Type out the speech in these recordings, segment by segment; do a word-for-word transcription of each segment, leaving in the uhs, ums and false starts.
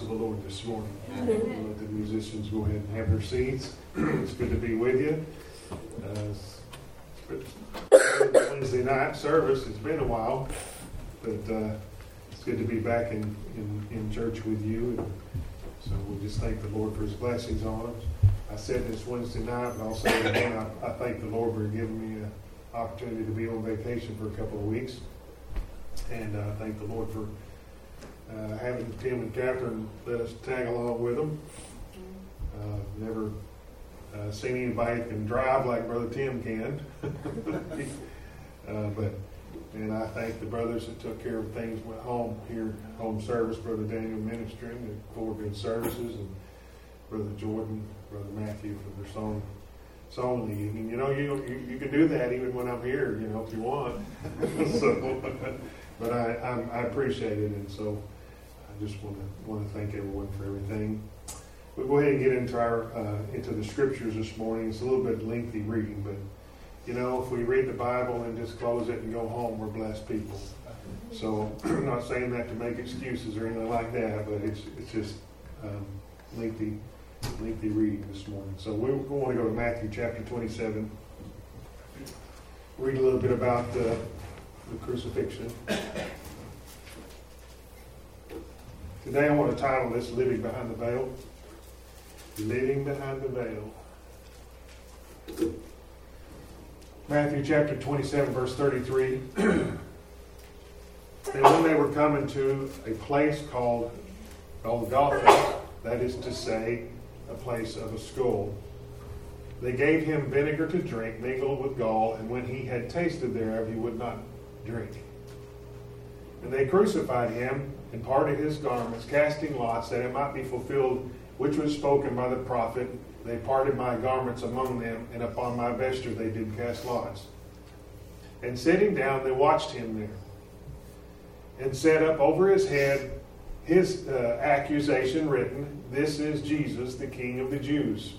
of the Lord this morning. We'll let the musicians go ahead and have their seats. It's good to be with you. Uh, it's Wednesday night service. It's been a while, but uh, it's good to be back in, in, in church with you. And so we just thank the Lord for His blessings on us. I said this Wednesday night, but I'll say it again. I, I thank the Lord for giving me an opportunity to be on vacation for a couple of weeks. And I uh, thank the Lord for uh, having Tim and Catherine let us tag along with them. Uh, never uh, seen anybody that can drive like Brother Tim can. uh, but and I thank the brothers that took care of things at home here, home service, Brother Daniel ministering, and four good services, and Brother Jordan, Brother Matthew for their song. Song leading. You know, you, you you can do that even when I'm here, you know, if you want. so, but I I'm, I appreciate it, and so I just want to want to thank everyone for everything. We'll go ahead and get into our uh, into the scriptures this morning. It's a little bit lengthy reading, but you know, if we read the Bible and just close it and go home, we're blessed people. So I'm not saying that to make excuses or anything like that, but it's it's just um, lengthy. lengthy reading this morning. So we want to go to Matthew chapter twenty-seven. Read a little bit about the, the crucifixion. Today I want to title this Living Behind the Veil. Living Behind the Veil. Matthew chapter twenty-seven verse thirty-three. And when they were coming to a place called Golgotha, that is to say, a place of a skull, they gave him vinegar to drink, mingled with gall, and when he had tasted thereof, he would not drink. And they crucified him and parted his garments, casting lots, that it might be fulfilled which was spoken by the prophet, they parted my garments among them, and upon my vesture they did cast lots. And sitting down, they watched him there, and set up over his head his uh, accusation written, "This is Jesus, the King of the Jews."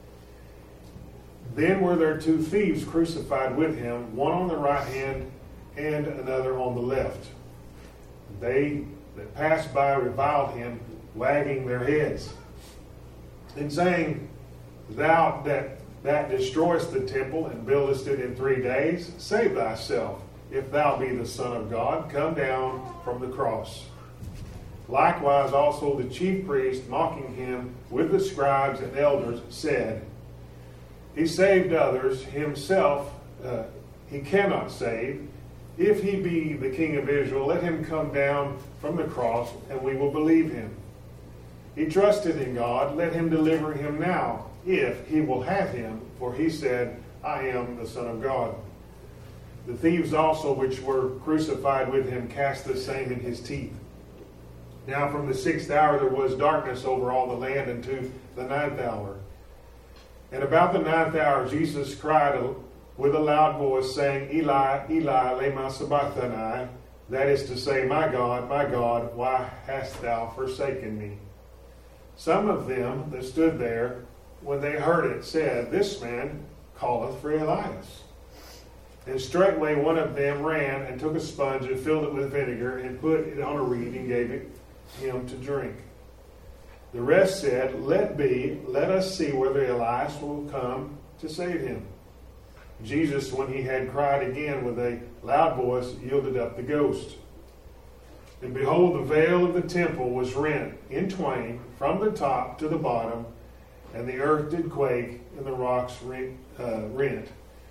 Then were there two thieves crucified with him, one on the right hand and another on the left. They that passed by reviled him, wagging their heads, and saying, "Thou that, that destroyest the temple and buildest it in three days, save thyself. If thou be the Son of God, come down from the cross." Likewise also the chief priest, mocking him with the scribes and elders, said, "He saved others, himself uh, he cannot save. If he be the King of Israel, let him come down from the cross, and we will believe him. He trusted in God, let him deliver him now, if he will have him, for he said, I am the Son of God." The thieves also which were crucified with him cast the same in his teeth. Now from the sixth hour there was darkness over all the land unto the ninth hour. And about the ninth hour Jesus cried with a loud voice, saying, Eli, Eli, lema sabachthani, that is to say, My God, my God, why hast thou forsaken me? Some of them that stood there, when they heard it, said, This man calleth for Elias. And straightway one of them ran and took a sponge and filled it with vinegar and put it on a reed and gave it him to drink. The rest said, Let be, let us see whether Elias will come to save him. Jesus, when he had cried again with a loud voice, yielded up the ghost. And behold, the veil of the temple was rent in twain from the top to the bottom, and the earth did quake, and the rocks rent. Uh, rent.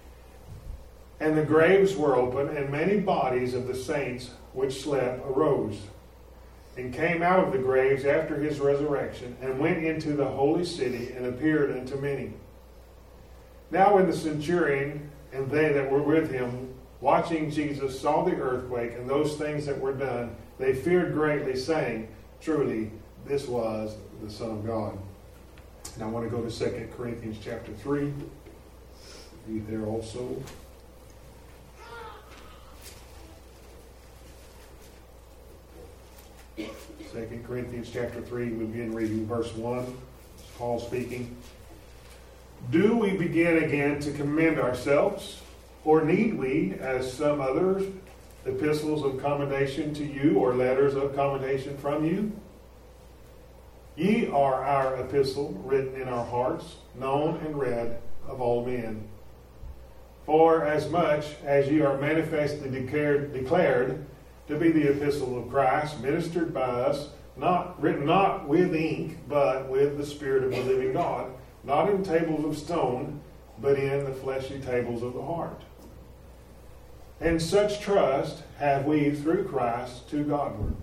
And the graves were open, and many bodies of the saints which slept arose, and came out of the graves after his resurrection, and went into the holy city, and appeared unto many. Now when the centurion and they that were with him, watching Jesus, saw the earthquake and those things that were done, they feared greatly, saying, Truly, this was the Son of God. Now I want to go to Second Corinthians chapter three. Read there also. Second Corinthians chapter three, we begin reading verse one. It's Paul speaking. Do we begin again to commend ourselves, or need we, as some others, epistles of commendation to you, or letters of commendation from you? Ye are our epistle, written in our hearts, known and read of all men. For as much as ye are manifestly declared, declared to be the epistle of Christ, ministered by us, not written not with ink, but with the Spirit of the living God, not in tables of stone, but in the fleshly tables of the heart. And such trust have we through Christ to Godward.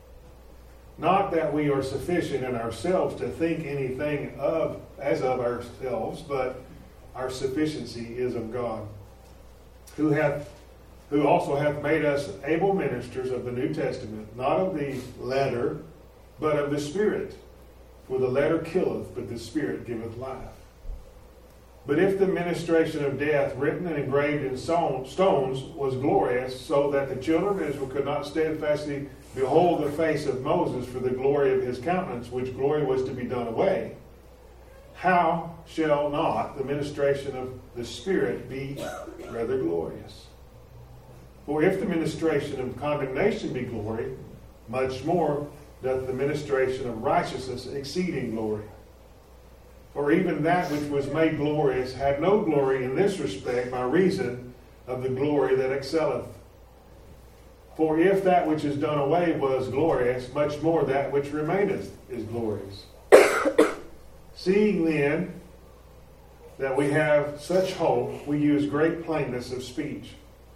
Not that we are sufficient in ourselves to think anything of as of ourselves, but our sufficiency is of God, who hath who also hath made us able ministers of the New Testament, not of the letter, but of the Spirit. For the letter killeth, but the Spirit giveth life. But if the ministration of death, written and engraved in stones, was glorious, so that the children of Israel could not steadfastly behold the face of Moses for the glory of his countenance, which glory was to be done away, how shall not the ministration of the Spirit be rather glorious? For if the ministration of condemnation be glory, much more doth the ministration of righteousness exceeding glory. For even that which was made glorious had no glory in this respect by reason of the glory that excelleth. For if that which is done away was glorious, much more that which remaineth is glorious. Seeing then that we have such hope, we use great plainness of speech.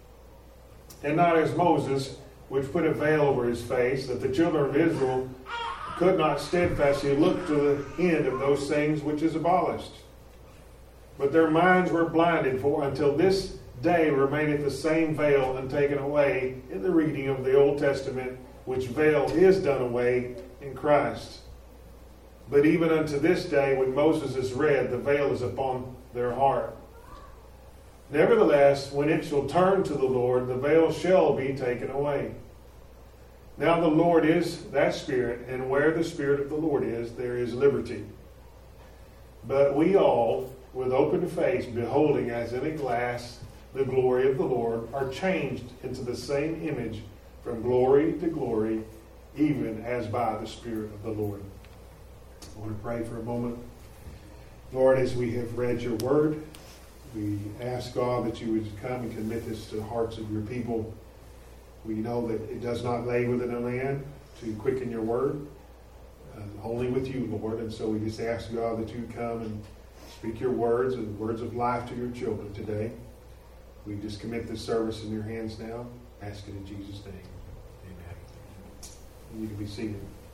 And not as Moses, which put a veil over his face, that the children of Israel could not steadfastly look to the end of those things which is abolished. But their minds were blinded, for until this day remaineth the same veil untaken away in the reading of the Old Testament, which veil is done away in Christ. But even unto this day, when Moses is read, the veil is upon their heart. Nevertheless, when it shall turn to the Lord, the veil shall be taken away. Now the Lord is that Spirit, and where the Spirit of the Lord is, there is liberty. But we all, with open face, beholding as in a glass the glory of the Lord, are changed into the same image from glory to glory, even as by the Spirit of the Lord. I want to pray for a moment. Lord, as we have read your word, we ask, God, that you would come and commit this to the hearts of your people. We know that it does not lay within a man to quicken your word, uh, only with you, Lord. And so we just ask, God, that you come and speak your words and words of life to your children today. We just commit this service in your hands now. Ask it in Jesus' name. Amen. You can be seated.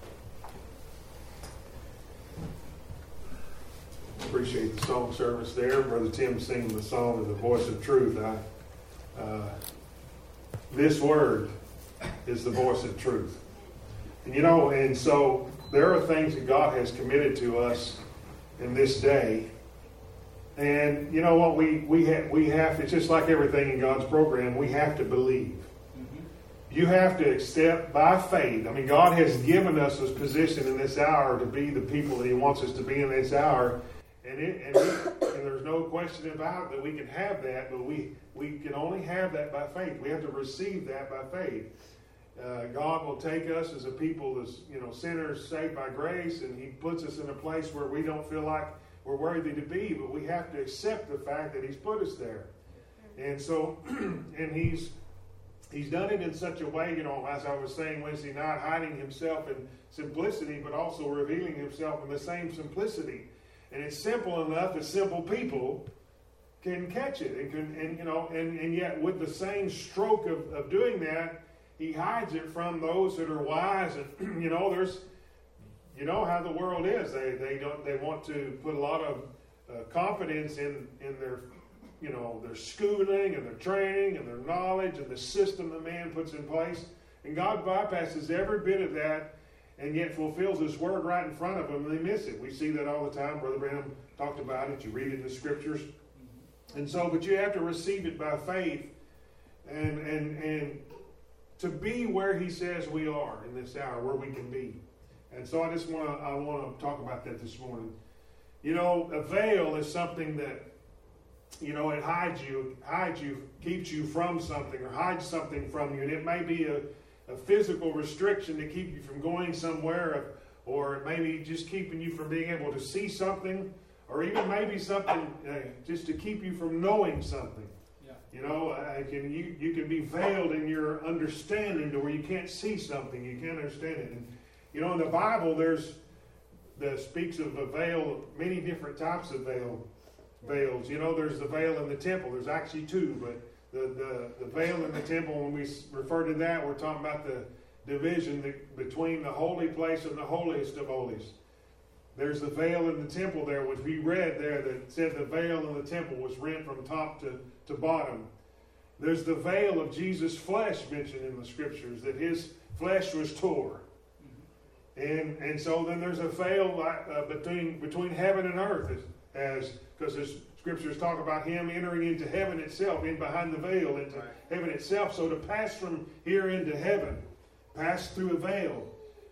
Appreciate the song service there. Brother Tim singing the song of the voice of truth. I, uh, this word is the voice of truth. And you know, and so there are things that God has committed to us in this day. And you know what, we we have we have it's just like everything in God's program, we have to believe. Mm-hmm. You have to accept by faith. I mean, God has given us this position in this hour to be the people that he wants us to be in this hour. And, it, and, we, and there's no question about it that we can have that, but we, we can only have that by faith. We have to receive that by faith. Uh, God will take us as a people, as you know, sinners saved by grace, and he puts us in a place where we don't feel like we're worthy to be, but we have to accept the fact that he's put us there. And so, and he's he's done it in such a way, you know, as I was saying Wednesday night, hiding himself in simplicity, but also revealing himself in the same simplicity. And it's simple enough that simple people can catch it. And, can, and you know, and, and yet with the same stroke of, of doing that, he hides it from those that are wise. And, you know, there's, you know how the world is. They they don't they want to put a lot of uh, confidence in, in their, you know, their schooling and their training and their knowledge and the system that man puts in place. And God bypasses every bit of that, and yet fulfills his word right in front of them, and they miss it. We see that all the time. Brother Branham talked about it. You read it in the scriptures. And so, but you have to receive it by faith and and and to be where he says we are in this hour, where we can be. And so I just want to I want to talk about that this morning. You know, a veil is something that, you know, it hides you, hides you, keeps you from something, or hides something from you. And it may be a a physical restriction to keep you from going somewhere, or maybe just keeping you from being able to see something, or even maybe something uh, just to keep you from knowing something. Yeah. You know, uh, can, you, you can be veiled in your understanding to where you can't see something, you can't understand it. And, you know, in the Bible, there's that speaks of a veil, many different types of veil, veils. You know, there's the veil in the temple. There's actually two, but the, the, the veil in the temple, when we refer to that, we're talking about the division that, between the holy place and the holiest of holies. There's the veil in the temple there, which we read there, that said the veil in the temple was rent from top to, to bottom. There's the veil of Jesus' flesh mentioned in the scriptures, that his flesh was tore. And and so then there's a veil uh, between between heaven and earth, as because the scriptures talk about him entering into heaven itself, in behind the veil into right. heaven itself. So to pass from here into heaven, pass through a veil.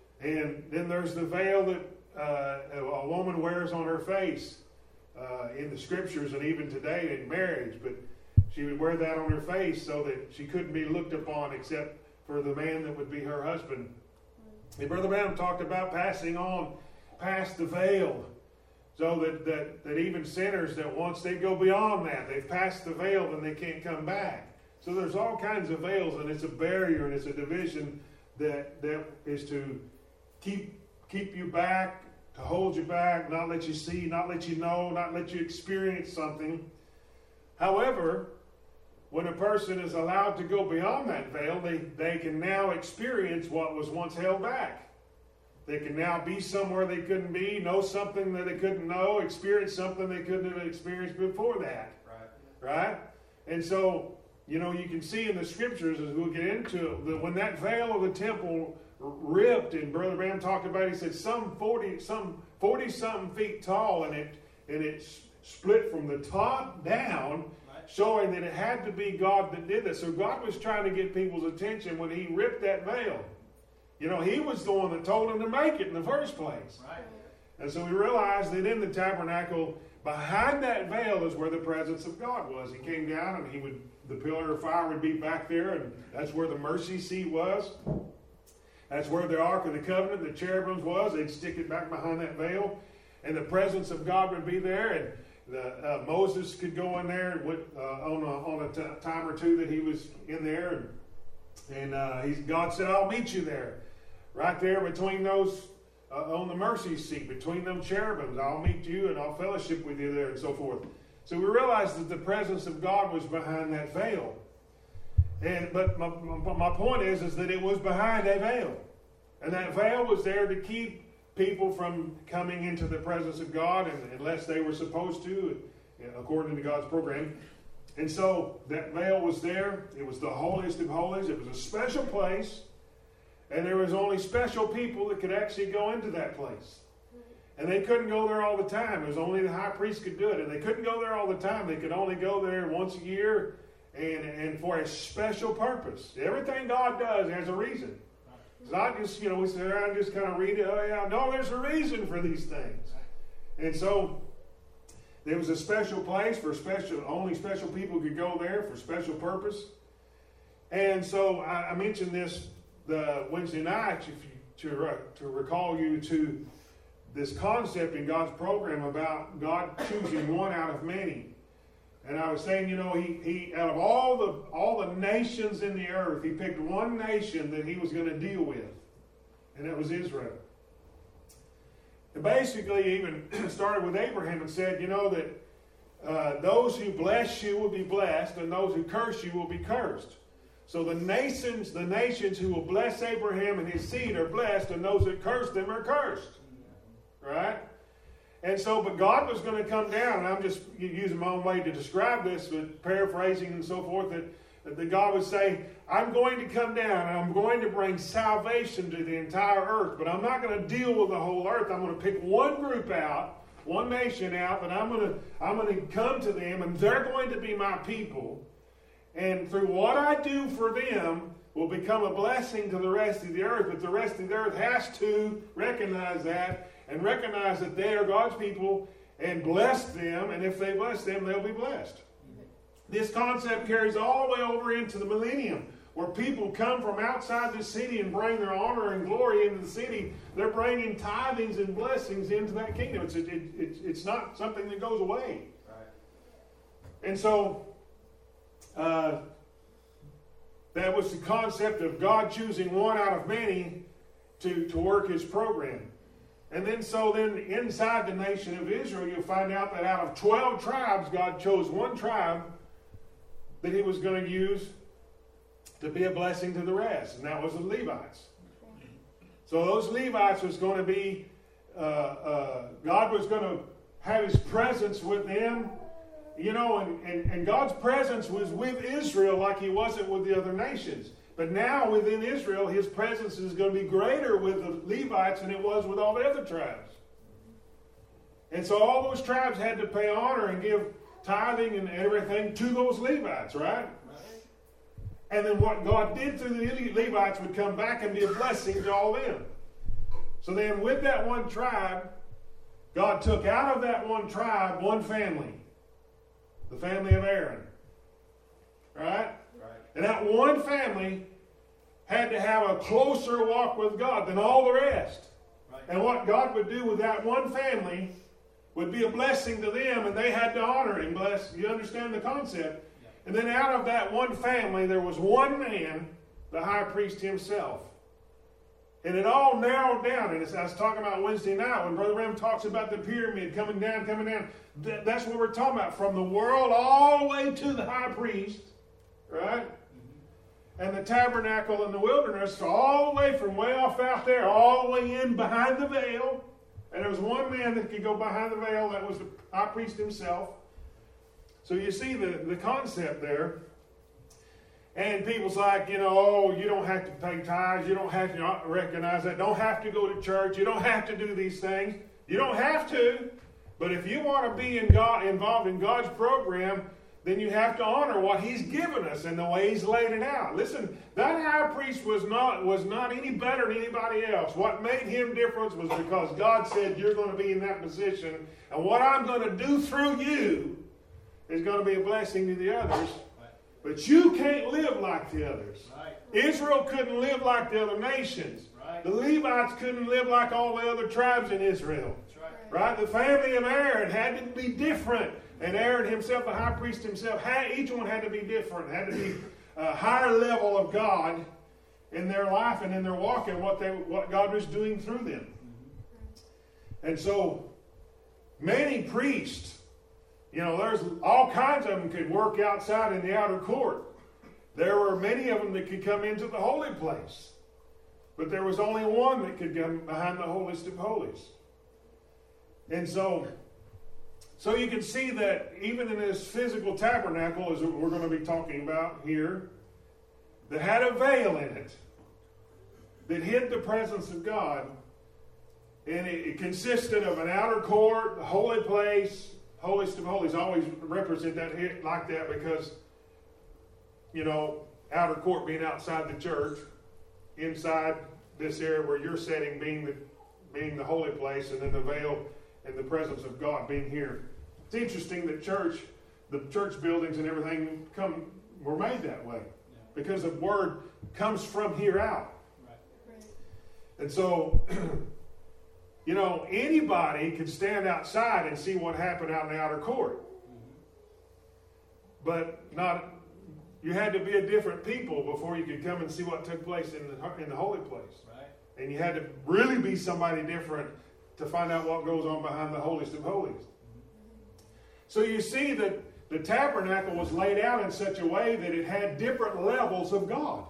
And then there's the veil that uh, a woman wears on her face uh, in the scriptures, and even today in marriage. But she would wear that on her face so that she couldn't be looked upon except for the man that would be her husband. And Brother Branham talked about passing on past the veil, so that, that, that even sinners, that once they go beyond that, they've passed the veil, then they can't come back. So there's all kinds of veils, and it's a barrier, and it's a division that that is to keep keep you back, to hold you back, not let you see, not let you know, not let you experience something. However, when a person is allowed to go beyond that veil, they, they can now experience what was once held back. They can now be somewhere they couldn't be, know something that they couldn't know, experience something they couldn't have experienced before that. Right. Right? And so, you know, you can see in the scriptures, as we'll get into it, that when that veil of the temple ripped, and Brother Branham talked about it, he said some forty, some forty-something feet tall, and it and it split from the top down, showing that it had to be God that did this. So God was trying to get people's attention when he ripped that veil. You know, he was the one that told them to make it in the first place. Right. And so we realized that in the tabernacle, behind that veil is where the presence of God was. He came down, and he would, the pillar of fire would be back there, and that's where the mercy seat was. That's where the Ark of the Covenant, the cherubims was. They'd stick it back behind that veil, and the presence of God would be there. And The, uh, Moses could go in there with, uh, on a, on a t- time or two that he was in there, and, and uh, he's, God said, "I'll meet you there, right there between those uh, on the mercy seat, between them cherubims. I'll meet you, and I'll fellowship with you there," and so forth. So we realized that the presence of God was behind that veil, and but my, my, my point is, is that it was behind a veil, and that veil was there to keep people from coming into the presence of God, and, unless they were supposed to, according to God's program. And so that veil was there. It was the holiest of holies. It was a special place, and there was only special people that could actually go into that place. And they couldn't go there all the time. It was only the high priest could do it, and they couldn't go there all the time. They could only go there once a year, and, and for a special purpose. Everything God does has a reason. It's not just, you know, we sit around and just kind of read it. Oh, yeah. No, there's a reason for these things. And so there was a special place for special, only special people could go there for special purpose. And so I, I mentioned this the Wednesday night, if you, to, uh, to recall you to this concept in God's program about God choosing one out of many. And I was saying, you know, he, he out of all the all the nations in the earth, he picked one nation that he was going to deal with, and that was Israel. And basically, he even started with Abraham and said, you know, that uh, those who bless you will be blessed, and those who curse you will be cursed. So the nations, the nations who will bless Abraham and his seed are blessed, and those that curse them are cursed. Right? And so, but God was going to come down, and I'm just using my own way to describe this, but paraphrasing and so forth, that, that God would say, I'm going to come down, and I'm going to bring salvation to the entire earth, but I'm not going to deal with the whole earth. I'm going to pick one group out, one nation out, and I'm going to, I'm going to come to them, and they're going to be my people. And through what I do for them will become a blessing to the rest of the earth, but the rest of the earth has to recognize that, and recognize that they are God's people, and bless them, and if they bless them, they'll be blessed. This concept carries all the way over into the millennium, where people come from outside the city and bring their honor and glory into the city. They're bringing tithings and blessings into that kingdom. It's, it, it, it's not something that goes away. Right. And so, uh, that was the concept of God choosing one out of many to, to work his program. And then so then inside the nation of Israel, you'll find out that out of twelve tribes, God chose one tribe that he was going to use to be a blessing to the rest. And that was the Levites. So those Levites was going to be, uh, uh, God was going to have his presence with them. You know, and, and, and God's presence was with Israel like he wasn't with the other nations. But now within Israel, his presence is going to be greater with the Levites than it was with all the other tribes. And so all those tribes had to pay honor and give tithing and everything to those Levites, right? And then what God did through the Levites would come back and be a blessing to all them. So then with that one tribe, God took out of that one tribe one family. The family of Aaron. Right? Right. And that one family had to have a closer walk with God than all the rest. Right. And what God would do with that one family would be a blessing to them, and they had to honor him. Bless. You understand the concept? Yeah. And then out of that one family, there was one man, the high priest himself. And it all narrowed down. And as I was talking about Wednesday night, when Brother Ram talks about the pyramid coming down, coming down, that, that's what we're talking about. From the world all the way to the high priest, right? Mm-hmm. And the tabernacle in the wilderness, all the way from way off out there, all the way in behind the veil. And there was one man that could go behind the veil. That was the high priest himself. So you see the, the concept there. And people's like, you know, oh, you don't have to pay tithes. You don't have to recognize that. Don't have to go to church. You don't have to do these things. You don't have to. But if you want to be in God, involved in God's program, then you have to honor what he's given us and the way he's laid it out. Listen, that high priest was not, was not any better than anybody else. What made him different was because God said, you're going to be in that position. And what I'm going to do through you is going to be a blessing to the others. But you can't live like the others. Right. Israel couldn't live like the other nations. Right. The Levites couldn't live like all the other tribes in Israel. That's right. Right? The family of Aaron had to be different. And Aaron himself, the high priest himself, had, each one had to be different. Had to be a higher level of God in their life and in their walk and what, they, what God was doing through them. Mm-hmm. And so, many priests, you know, there's all kinds of them could work outside in the outer court. There were many of them that could come into the holy place. But there was only one that could come behind the holiest of holies. And so, so you can see that even in this physical tabernacle, as we're going to be talking about here, that had a veil in it that hid the presence of God. And it, it consisted of an outer court, the holy place. Holiest of holies always represent that here, like that because, you know, outer court being outside the church, inside this area where you're sitting being the being the holy place, and then the veil and the presence of God being here. It's interesting that church, the church buildings and everything come were made that way yeah. because the word comes from here out, right. Right. And so. You know, anybody could stand outside and see what happened out in the outer court. Mm-hmm. But not, you had to be a different people before you could come and see what took place in the in the holy place. Right. And you had to really be somebody different to find out what goes on behind the holiest of holies. Mm-hmm. So you see that the tabernacle was laid out in such a way that it had different levels of God.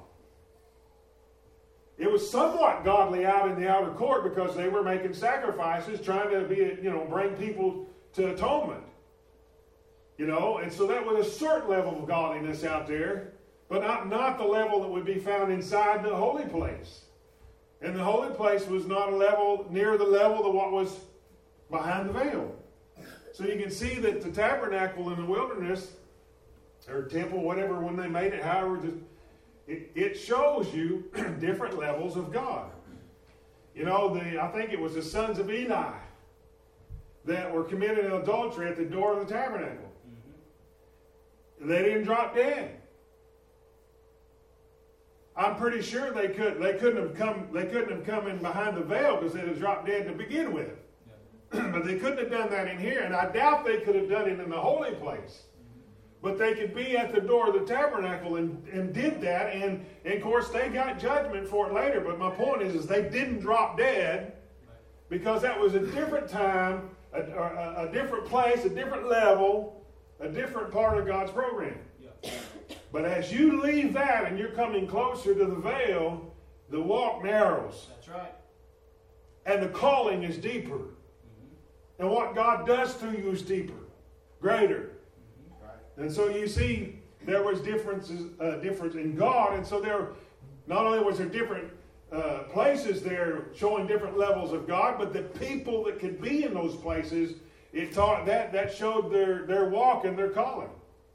It was somewhat godly out in the outer court because they were making sacrifices, trying to be, you know, bring people to atonement. You know, and so that was a certain level of godliness out there, but not, not the level that would be found inside the holy place. And the holy place was not a level near the level of what was behind the veil. So you can see that the tabernacle in the wilderness, or temple, whatever, when they made it, however, just, It, it shows you different levels of God. You know, the I think it was the sons of Eli that were committing adultery at the door of the tabernacle. Mm-hmm. They didn't drop dead. I'm pretty sure they could they couldn't have come they couldn't have come in behind the veil because they'd have dropped dead to begin with. Yeah. But they couldn't have done that in here, and I doubt they could have done it in the holy place. But they could be at the door of the tabernacle and, and did that, and, and of course they got judgment for it later. But my point is, is they didn't drop dead because that was a different time, a, a, a different place, a different level, a different part of God's program. Yeah. But as you leave that and you're coming closer to the veil, the walk narrows. That's right. And the calling is deeper. Mm-hmm. And what God does to you is deeper, greater. Mm-hmm. Right. And so you see, there was differences, uh, difference in God. And so there, not only was there different uh, places there showing different levels of God, but the people that could be in those places, it taught that that showed their, their walk and their calling.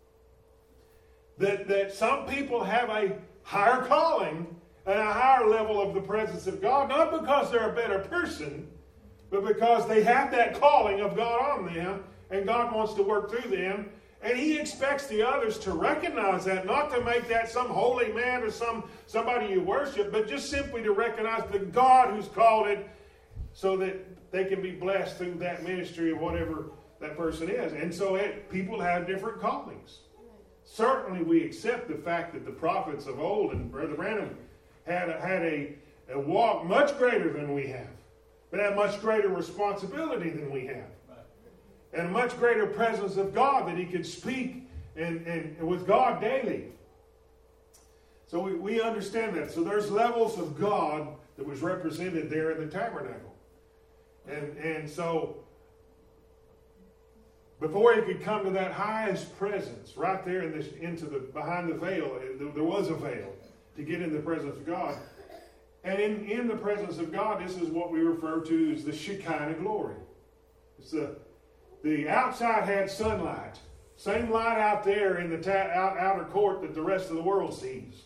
That, that some people have a higher calling and a higher level of the presence of God, not because they're a better person, but because they have that calling of God on them, and God wants to work through them. And He expects the others to recognize that, not to make that some holy man or some somebody you worship, but just simply to recognize the God who's called it so that they can be blessed through that ministry of whatever that person is. And so it, people have different callings. Certainly we accept the fact that the prophets of old, and Brother Branham had a, had a, a walk much greater than we have, but had much greater responsibility than we have. Right. And a much greater presence of God that he could speak and, and, and with God daily. So we, we understand that. So there's levels of God that was represented there in the tabernacle. And, and so before he could come to that highest presence, right there in this, into the behind the veil, there was a veil to get in the presence of God. And in, in the presence of God, this is what we refer to as the Shekinah glory. It's the the outside had sunlight, same light out there in the ta- out, outer court that the rest of the world sees.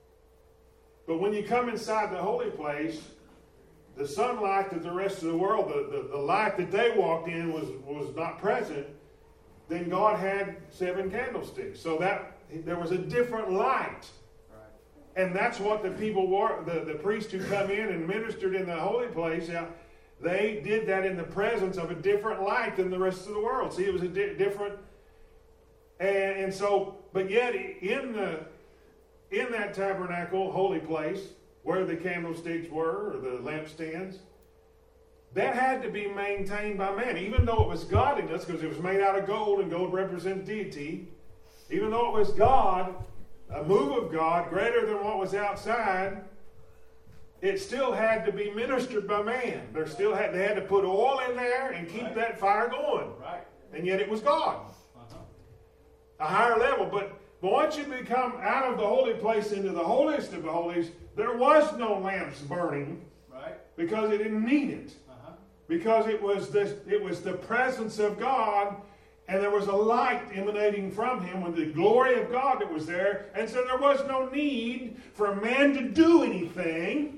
But when you come inside the holy place, the sunlight that the rest of the world, the, the, the light that they walked in was, was not present. Then God had seven candlesticks. So that there was a different light. Right. And that's what the people were, the, the priests who come in and ministered in the holy place, uh, they did that in the presence of a different light than the rest of the world. See, it was a di- different, and, and so, but yet in the in that tabernacle, holy place, where the candlesticks were, or the lampstands, that had to be maintained by man, even though it was godliness, because it was made out of gold, and gold represents deity. Even though it was God, a move of God, greater than what was outside, it still had to be ministered by man. There still had they had to put oil in there and keep right. that fire going. Right. And yet it was God. Uh-huh. A higher level. But, but once you become out of the holy place into the holiest of the holies, there was no lamps burning. Right. Because it didn't need it. Uh-huh. Because it was this it was the presence of God, and there was a light emanating from him with the glory of God that was there. And so there was no need for a man to do anything.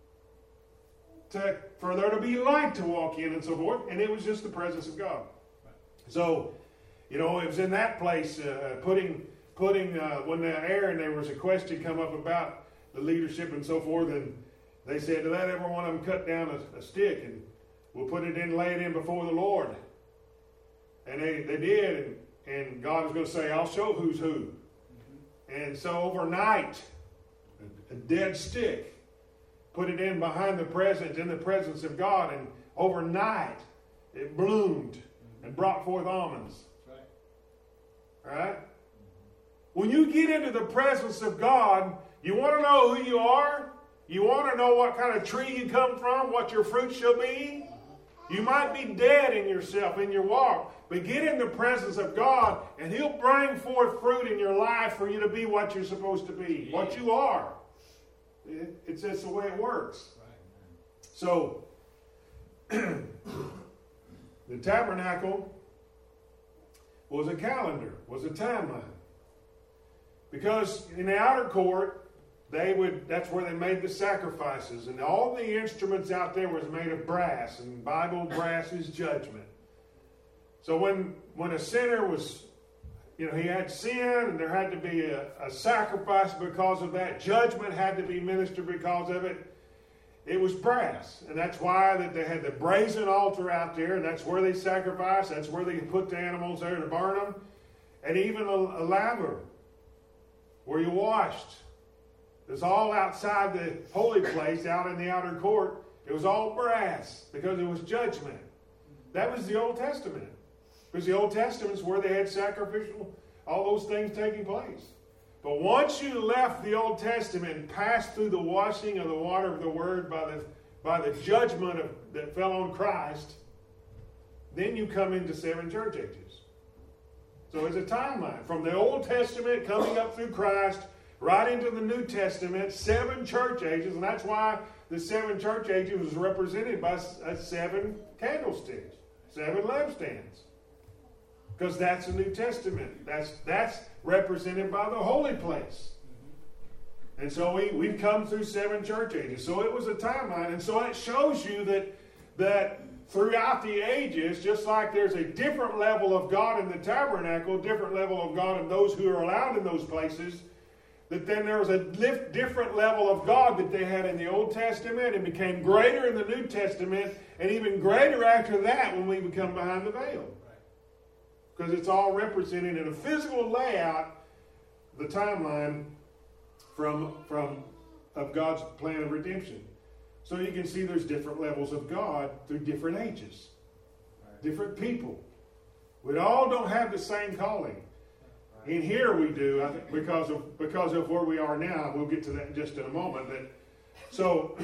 To, for there to be light to walk in and so forth, and it was just the presence of God. Right. So, you know, it was in that place, uh, putting, putting uh, when the Aaron, there was a question come up about the leadership and so forth, and they said, let every one of them cut down a, a stick, and we'll put it in, lay it in before the Lord. And they, they did, and, and God was going to say, I'll show who's who. Mm-hmm. And so overnight, a, a dead stick, put it in behind the presence, in the presence of God, and overnight it bloomed and brought forth almonds. That's right. Right? When you get into the presence of God, you want to know who you are? You want to know what kind of tree you come from, what your fruit shall be? You might be dead in yourself, in your walk, but get in the presence of God, and He'll bring forth fruit in your life for you to be what you're supposed to be, yeah. what you are. It's just the way it works. Right. So, the tabernacle was a calendar, was a timeline. Because in the outer court, they would that's where they made the sacrifices. And all the instruments out there was made of brass. And Bible brass is judgment. So when, when a sinner was you know, he had sin, and there had to be a, a sacrifice because of that. Judgment had to be ministered because of it. It was brass, and that's why that they had the brazen altar out there, and that's where they sacrificed. That's where they put the animals there to burn them. And even a, a laver where you washed. It's all outside the holy place, out in the outer court. It was all brass because it was judgment. That was the Old Testament. Because the Old Testament's where they had sacrificial, all those things taking place. But once you left the Old Testament and passed through the washing of the water of the Word by the, by the judgment of, that fell on Christ, then you come into seven church ages. So it's a timeline. From the Old Testament coming up through Christ, right into the New Testament, seven church ages, and that's why the seven church ages was represented by seven candlesticks, seven lampstands. Because that's the New Testament. That's that's represented by the holy place. And so we, we've come through seven church ages. So it was a timeline. And so it shows you that, that throughout the ages, just like there's a different level of God in the tabernacle, different level of God in those who are allowed in those places, that then there was a different level of God that they had in the Old Testament and became greater in the New Testament, and even greater after that when we become behind the veil. Because it's all represented in a physical layout, the timeline from, from of God's plan of redemption. So you can see there's different levels of God through different ages, right. Different people. We all don't have the same calling. Right. In here we do, I think, because of because of where we are now. We'll get to that in just in a moment. But so,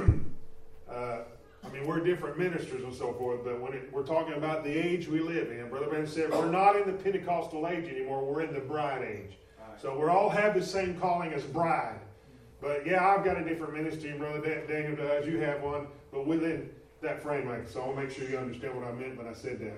uh, I mean, we're different ministers and so forth. But when it, we're talking about the age we live in, Brother Ben said, we're not in the Pentecostal age anymore. We're in the bride age. Right. So we all have the same calling as bride. But yeah, I've got a different ministry, and Brother Daniel does. You have one, but within that framework. So I'll make sure you understand what I meant when I said that.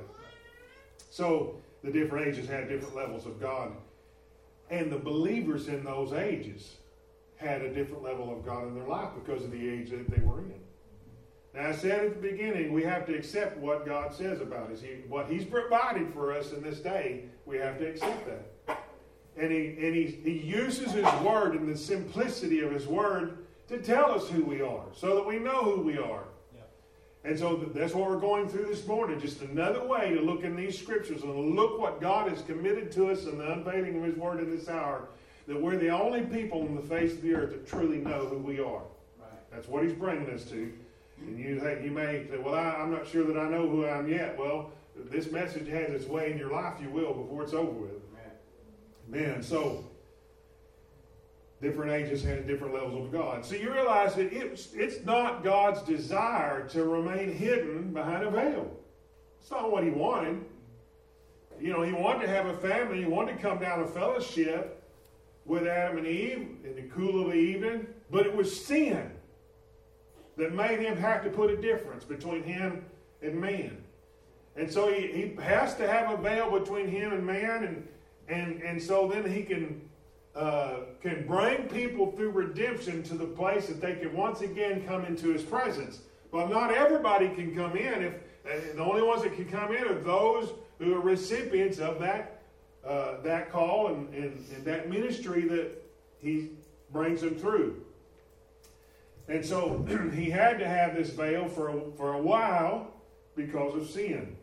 So the different ages had different levels of God, and the believers in those ages had a different level of God in their life because of the age that they were in. Now, I said at the beginning, we have to accept what God says about us. He, what He's provided for us in this day, we have to accept that. And he and he, he uses His Word and the simplicity of His Word to tell us who we are, so that we know who we are. Yeah. And so that's what we're going through this morning, just another way to look in these Scriptures and look what God has committed to us in the unveiling of His Word in this hour, that we're the only people on the face of the earth that truly know who we are. Right. That's what He's bringing us to. And you think, you may say, well, I, I'm not sure that I know who I am yet. Well, this message has its way in your life, you will, before it's over with. Man, so different ages had different levels of God. So you realize that it's, it's not God's desire to remain hidden behind a veil. It's not what He wanted. You know, He wanted to have a family. He wanted to come down to fellowship with Adam and Eve in the cool of the evening. But it was sin that made Him have to put a difference between Him and man. And so He, he has to have a veil between Him and man, and And and so then He can uh, can bring people through redemption to the place that they can once again come into His presence. But not everybody can come in. If uh, the only ones that can come in are those who are recipients of that uh, that call and, and, and that ministry that He brings them through. And so He had to have this veil for a, for a while because of sin.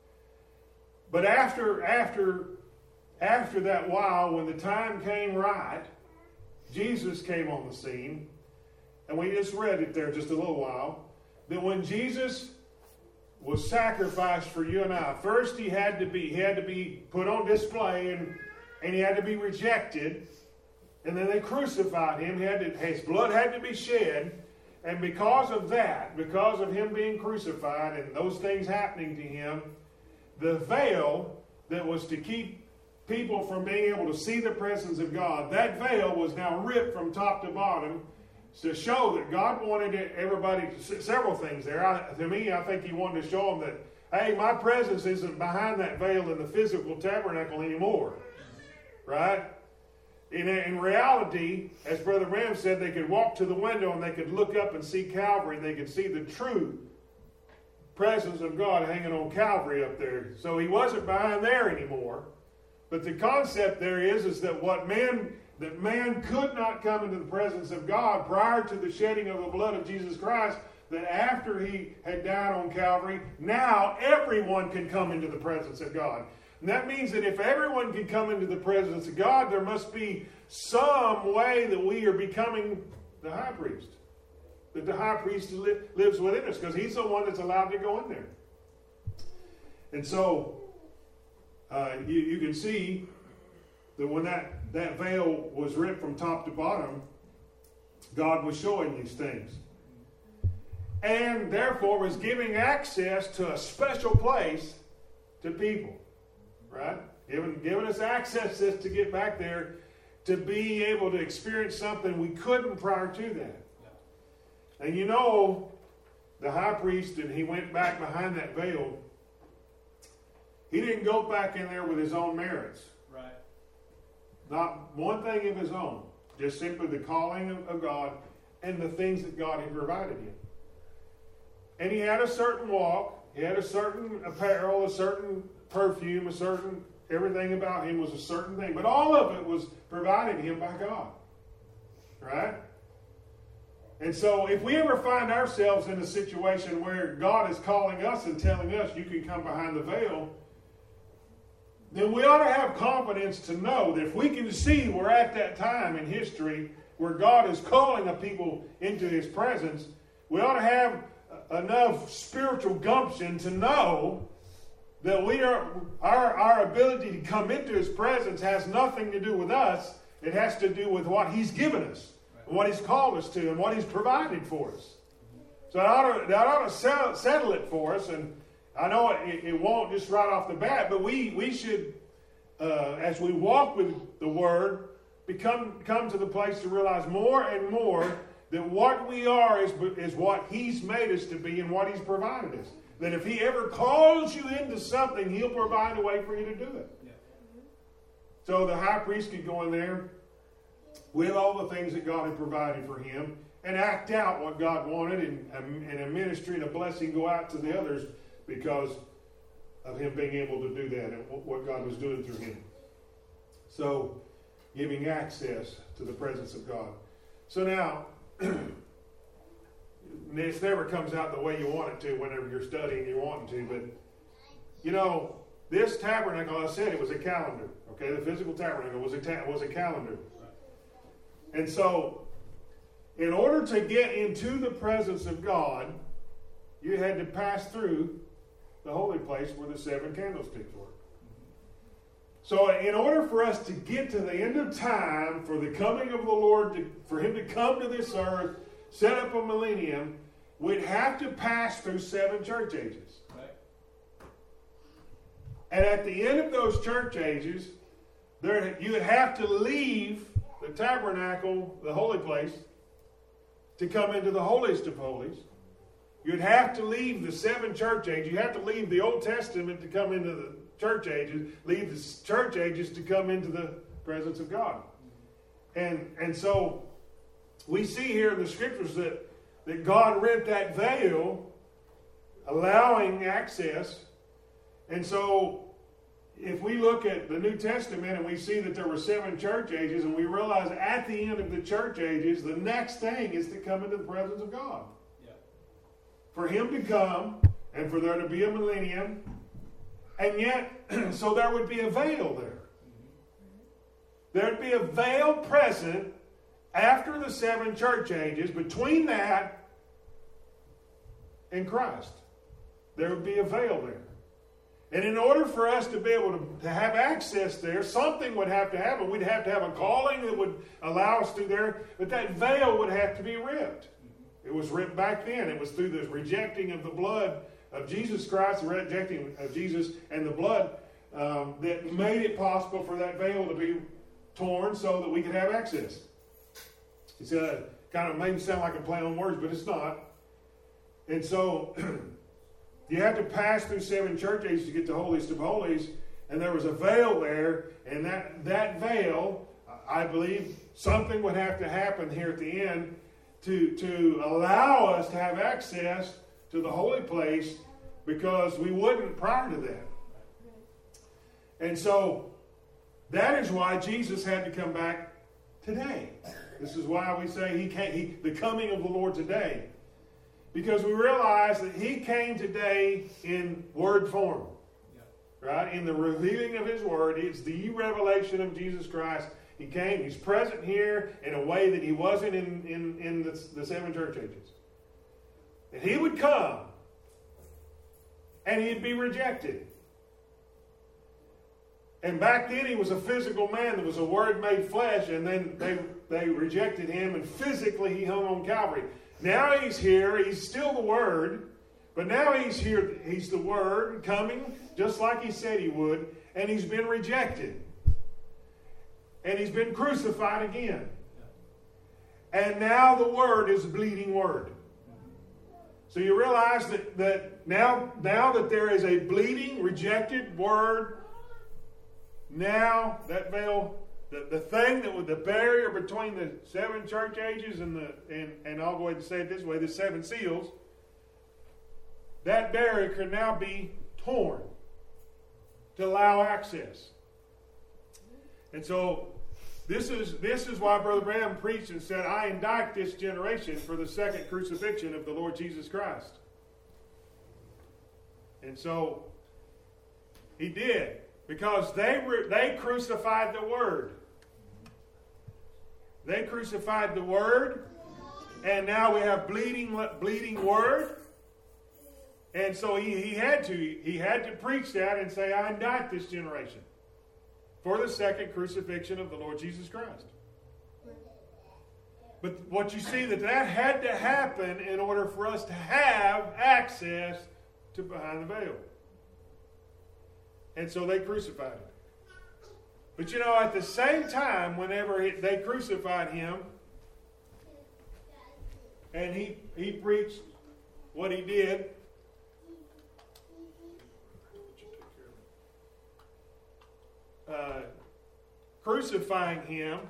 But after after. After that while, when the time came right, Jesus came on the scene. And we just read it there just a little while. That when Jesus was sacrificed for you and I, first he had to be he had to be put on display, and, and he had to be rejected. And then they crucified him. He had to, his blood had to be shed. And because of that, because of him being crucified and those things happening to him, the veil that was to keep people from being able to see the presence of God, that veil was now ripped from top to bottom to show that God wanted everybody to see several things there. I, to me, I think He wanted to show them that, hey, my presence isn't behind that veil in the physical tabernacle anymore. Right? In, in reality, as Brother Ram said, they could walk to the window and they could look up and see Calvary. They could see the true presence of God hanging on Calvary up there. So He wasn't behind there anymore. But the concept there is, is that what man, that man could not come into the presence of God prior to the shedding of the blood of Jesus Christ, that after he had died on Calvary, now everyone can come into the presence of God. And that means that if everyone can come into the presence of God, there must be some way that we are becoming the high priest. That the high priest li- lives within us, because he's the one that's allowed to go in there. And so, uh, you, you can see that when that, that veil was ripped from top to bottom, God was showing these things. And therefore was giving access to a special place to people. Right? Giving, giving us access to get back there to be able to experience something we couldn't prior to that. Yeah. And you know, the high priest, and he went back behind that veil, he didn't go back in there with his own merits. Right. Not one thing of his own. Just simply the calling of, of God and the things that God had provided him. And he had a certain walk, he had a certain apparel, a certain perfume, a certain, everything about him was a certain thing. But all of it was provided him by God. Right? And so if we ever find ourselves in a situation where God is calling us and telling us, you can come behind the veil, then we ought to have confidence to know that if we can see we're at that time in history where God is calling a people into his presence, we ought to have enough spiritual gumption to know that we are our, our ability to come into his presence has nothing to do with us. It has to do with what he's given us, and what he's called us to, and what he's provided for us. So that ought to, that ought to settle it for us. And I know it, it won't just right off the bat, but we, we should, uh, as we walk with the Word, become come to the place to realize more and more that what we are is, is what he's made us to be and what he's provided us. That if he ever calls you into something, he'll provide a way for you to do it. Yeah. So the high priest could go in there with all the things that God had provided for him and act out what God wanted, and, and a ministry and a blessing go out to the others because of him being able to do that and what God was doing through him. So, giving access to the presence of God. So now, this never comes out the way you want it to whenever you're studying, you're wanting to, but, you know, this tabernacle, I said it was a calendar, okay? The physical tabernacle was a, ta- was a calendar. And so, in order to get into the presence of God, you had to pass through the holy place where the seven candlesticks were. So in order for us to get to the end of time, for the coming of the Lord, to, for him to come to this earth, set up a millennium, we'd have to pass through seven church ages. Right. And at the end of those church ages, there you would have to leave the tabernacle, the holy place, to come into the holiest of holies. You'd have to leave the seven church ages. You have to leave the Old Testament to come into the church ages. Leave the church ages to come into the presence of God. And and so we see here in the scriptures that, that God rent that veil, allowing access. And so if we look at the New Testament and we see that there were seven church ages, and we realize at the end of the church ages, the next thing is to come into the presence of God. For him to come, and for there to be a millennium, and yet, so there would be a veil there. There would be a veil present after the seven church ages, between that and Christ. There would be a veil there. And in order for us to be able to, to have access there, something would have to happen. We'd have to have a calling that would allow us to there, but that veil would have to be ripped. It was ripped back then. It was through the rejecting of the blood of Jesus Christ, the rejecting of Jesus and the blood, um, that made it possible for that veil to be torn so that we could have access. It's uh, kind of made me sound like a play on words, but it's not. And so you have to pass through seven church ages to get to holiest of holies, and there was a veil there, and that, that veil, I believe, something would have to happen here at the end To, to allow us to have access to the holy place, because we wouldn't prior to that. And so That is why Jesus had to come back today. This is why we say he came, he, the coming of the Lord today. Because we realize that he came today in word form. Right? In the revealing of his word. It's the revelation of Jesus Christ. He came, he's present here in a way that he wasn't in, in, in the, the seven church ages. And he would come and he'd be rejected. And back then he was a physical man. There was a word made flesh, and then they, they rejected him, and physically he hung on Calvary. Now he's here, he's still the Word, but now he's here, he's the Word coming just like he said he would, and he's been rejected. And he's been crucified again. And now the Word is a bleeding Word. So you realize that, that now, now that there is a bleeding, rejected Word, now that veil, the, the thing that was the barrier between the seven church ages and the and, and I'll go ahead and say it this way, the seven seals, that barrier can now be torn to allow access. And so this is this is why Brother Branham preached and said, I indict this generation for the second crucifixion of the Lord Jesus Christ. And so he did. Because they were, they crucified the Word. They crucified the Word, and now we have bleeding, bleeding Word. And so he, he had to he had to preach that and say, I indict this generation for the second crucifixion of the Lord Jesus Christ. But what you see, that that had to happen in order for us to have access to behind the veil. And so they crucified him. But you know, at the same time, whenever he, they crucified him, and he, he preached what he did, uh, crucifying him,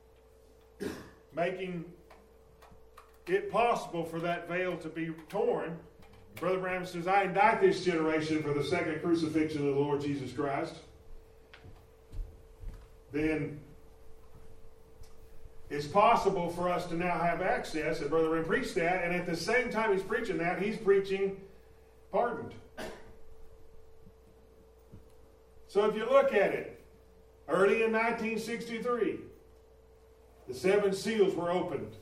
making it possible for that veil to be torn, Brother Branham says, I indict this generation for the second crucifixion of the Lord Jesus Christ. Then it's possible for us to now have access, and Brother Branham preached that, and at the same time he's preaching that, he's preaching pardoned. So if you look at it, early in nineteen sixty-three, the seven seals were opened.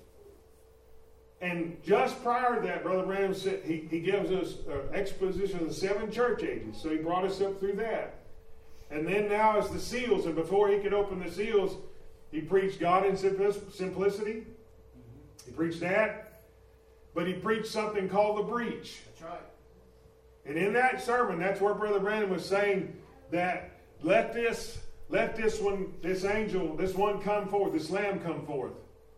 And just prior to that, Brother Branham said, he, he gives us an exposition of the seven church ages. So he brought us up through that. And then now it's the seals. And before he could open the seals, he preached God in simplicity. He preached that. But he preached something called the breach. That's right. And in that sermon, that's where Brother Branham was saying that let this, let this one, this angel, this one come forth, this lamb come forth.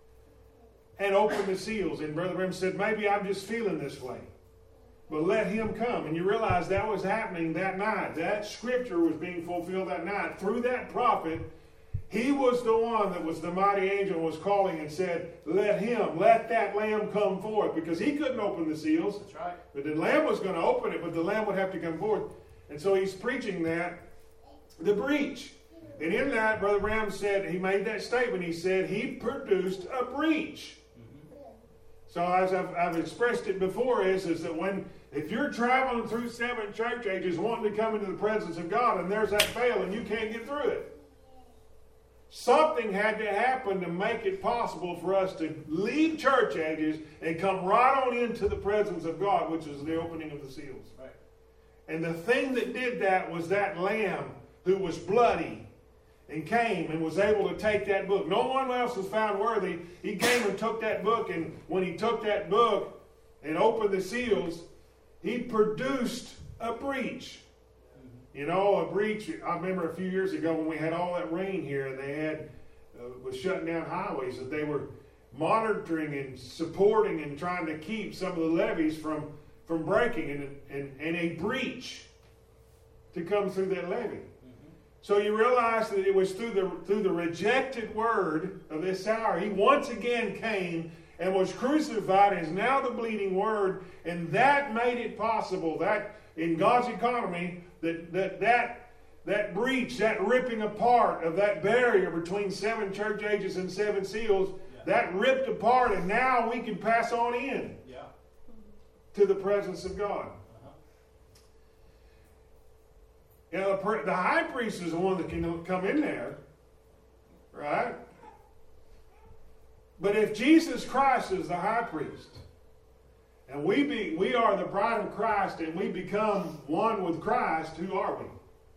And open the seals. And Brother Branham said, maybe I'm just feeling this way. But let him come. And you realize that was happening that night. That scripture was being fulfilled that night. Through that prophet, he was the one that was the mighty angel was calling and said, let him, let that lamb come forth. Because he couldn't open the seals. That's right. But the lamb was going to open it, but the lamb would have to come forth. And so he's preaching that, the breach. And in that, Brother Branham said, he made that statement. He said, he produced a breach. So as I've, I've expressed it before is, is that when, if you're traveling through seven church ages wanting to come into the presence of God and there's that veil and you can't get through it, something had to happen to make it possible for us to leave church ages and come right on into the presence of God, which is the opening of the seals. Right. And the thing that did that was that lamb who was bloody and came and was able to take that book. No one else was found worthy. He came and took that book, and when he took that book and opened the seals, he produced a breach. You know, a breach. I remember a few years ago when we had all that rain here, and they had uh, was shutting down highways, that they were monitoring and supporting and trying to keep some of the levees from from breaking, and and, and a breach to come through that levee. So you realize that it was through the through the rejected word of this hour, he once again came and was crucified, and is now the bleeding word, and that made it possible that in God's economy that that that that breach, that ripping apart of that barrier between seven church ages and seven seals, yeah. that ripped apart, and now we can pass on in yeah. to the presence of God. Uh-huh. You know, the, the high priest is the one that can come in there, right? But if Jesus Christ is the high priest, and we be we are the bride of Christ, and we become one with Christ, who are we?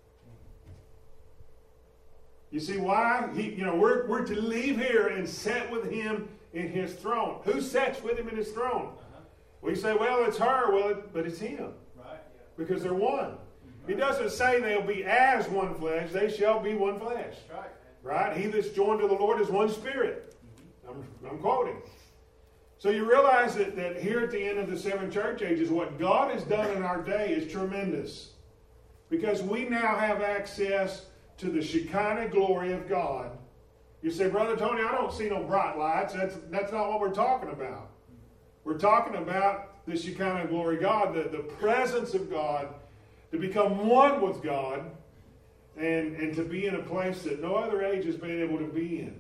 You see why? He, you know, we're, we're to leave here and sit with him in his throne. Who sits with him in his throne? Uh-huh. We say, well, it's her, well, it, but it's him. Right. Yeah. Because they're one. Mm-hmm. It doesn't say they'll be as one flesh. They shall be one flesh. Right. Right? He that's joined to the Lord is one spirit. Mm-hmm. I'm, I'm quoting. So you realize that, that here at the end of the seven church ages, what God has done in our day is tremendous. Because we now have access to the Shekinah glory of God. You say, Brother Tony, I don't see no bright lights. That's, that's not what we're talking about. We're talking about the Shekinah glory of God, the, the presence of God, to become one with God, and, and to be in a place that no other age has been able to be in.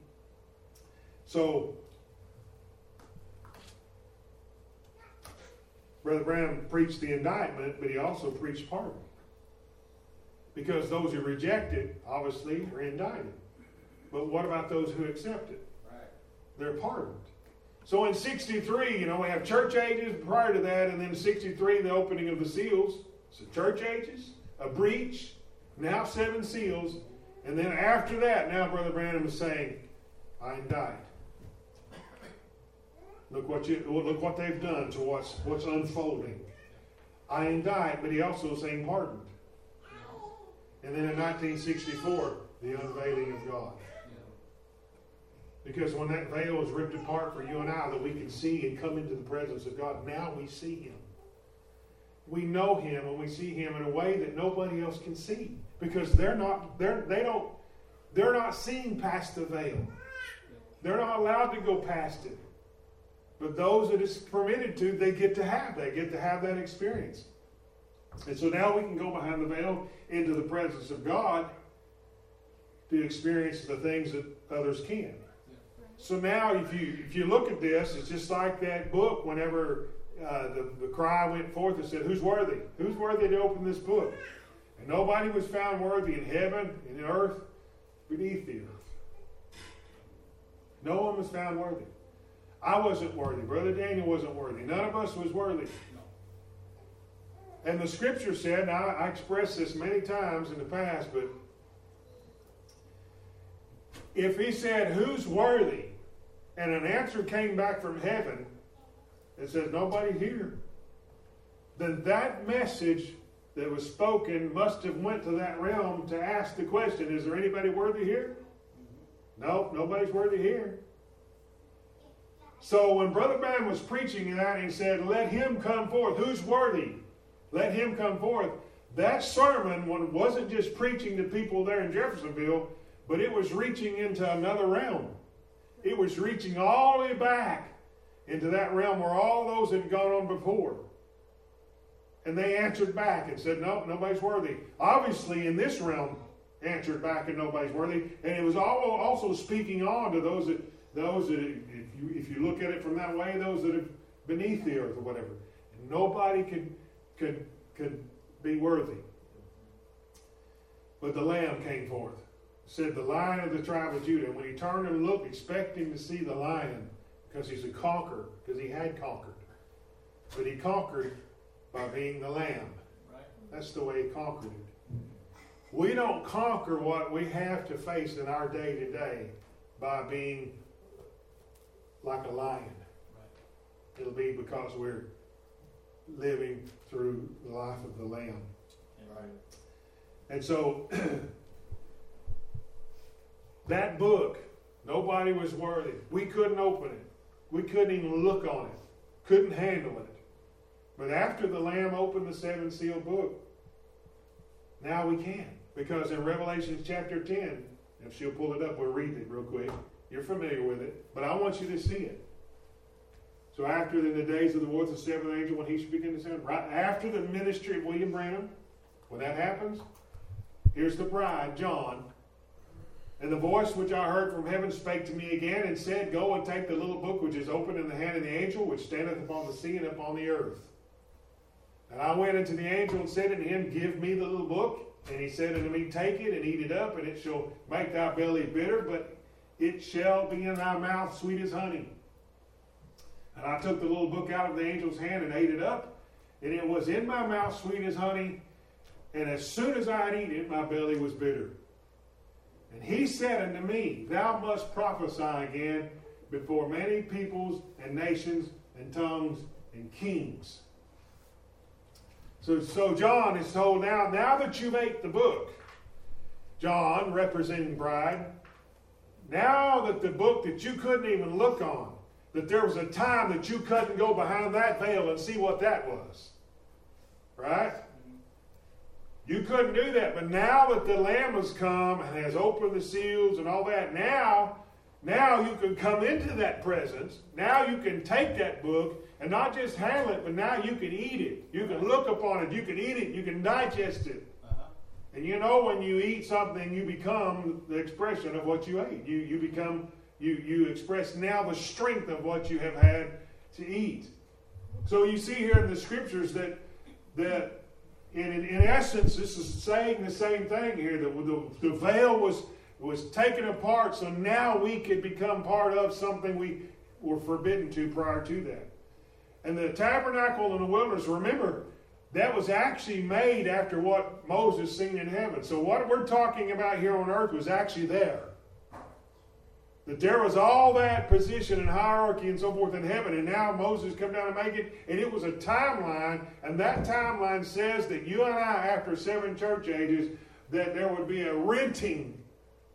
So, Brother Branham preached the indictment, but he also preached pardon. Because those who reject it, obviously, are indicted. But what about those who accept it? Right. They're pardoned. So in sixty-three, you know, we have church ages prior to that, and then sixty-three, the opening of the seals. So church ages, a breach, now seven seals, and then after that, now Brother Branham is saying, I indict. Look what you look what they've done to what's what's unfolding. I indict, but he also is saying pardoned. And then in nineteen sixty-four, the unveiling of God. Because when that veil is ripped apart for you and I, that we can see and come into the presence of God, now we see him. We know him and we see him in a way that nobody else can see. Because they're not, they're, they don't, they're not seeing past the veil. They're not allowed to go past it. But those that it's permitted to, they get to have. They get to have that experience. And so now we can go behind the veil into the presence of God to experience the things that others can. So now if you if you look at this, it's just like that book whenever uh, the, the cry went forth and said, who's worthy? Who's worthy to open this book? And nobody was found worthy in heaven, in the earth, beneath the earth. No one was found worthy. I wasn't worthy. Brother Daniel wasn't worthy. None of us was worthy. And the scripture said, now I expressed this many times in the past, but if he said, who's worthy? And an answer came back from heaven that says, nobody here. Then that message that was spoken must have went to that realm to ask the question, is there anybody worthy here? No, nobody's worthy here. So when Brother Branham was preaching that, he said, let him come forth. Who's worthy? Let him come forth. That sermon wasn't just preaching to people there in Jeffersonville, but it was reaching into another realm. It was reaching all the way back into that realm where all those had gone on before. And they answered back and said, no, nobody's worthy. Obviously, in this realm, answered back and nobody's worthy. And it was also speaking on to those that, those that if you, if you look at it from that way, those that are beneath the earth or whatever. And nobody could, could, could be worthy. But the Lamb came forth. Said the Lion of the tribe of Judah. And when he turned and looked, expecting to see the Lion, because he's a conqueror, because he had conquered. But he conquered by being the Lamb. Right. That's the way he conquered it. We don't conquer what we have to face in our day to day by being like a lion. Right. It'll be because we're living through the life of the Lamb. Right. And so that book, nobody was worthy. We couldn't open it. We couldn't even look on it. Couldn't handle it. But after the Lamb opened the seven seal book, now we can. Because in Revelation chapter ten, if she'll pull it up, we'll read it real quick. You're familiar with it, but I want you to see it. So after the, the days of the fourth and seventh angel, when he should begin to sound, right after the ministry of William Branham, when that happens, here's the bride, John. And the voice which I heard from heaven spake to me again and said, Go and take the little book which is opened in the hand of the angel which standeth upon the sea and upon the earth. And I went unto the angel and said unto him, Give me the little book. And he said unto me, Take it and eat it up, and it shall make thy belly bitter, but it shall be in thy mouth sweet as honey. And I took the little book out of the angel's hand and ate it up, and it was in my mouth sweet as honey. And as soon as I had eaten it, my belly was bitter. And he said unto me, Thou must prophesy again before many peoples and nations and tongues and kings. So, so John is told now, now that you've ate the book, John, representing bride, now that the book that you couldn't even look on, that there was a time that you couldn't go behind that veil and see what that was. Right? You couldn't do that. But now that the Lamb has come and has opened the seals and all that, now, now you can come into that presence. Now you can take that book and not just handle it, but now you can eat it. You can look upon it. You can eat it. You can digest it. Uh-huh. And you know when you eat something, you become the expression of what you ate. You, you become, you, you express now the strength of what you have had to eat. So you see here in the scriptures that, that in, in, in essence, this is saying the same thing here. That the, the veil was, was taken apart, so now we could become part of something we were forbidden to prior to that. And the tabernacle in the wilderness, remember, that was actually made after what Moses seen in heaven. So what we're talking about here on earth was actually there. That there was all that position and hierarchy and so forth in heaven, and now Moses come down and make it, and it was a timeline, and that timeline says that you and I, after seven church ages, that there would be a renting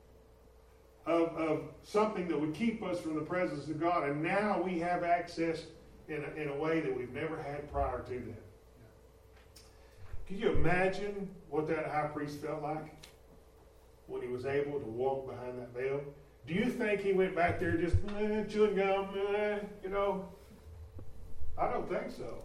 of, of something that would keep us from the presence of God, and now we have access in a, in a way that we've never had prior to that. Can you imagine what that high priest felt like when he was able to walk behind that veil? Do you think he went back there just eh, chewing gum, eh, you know? I don't think so.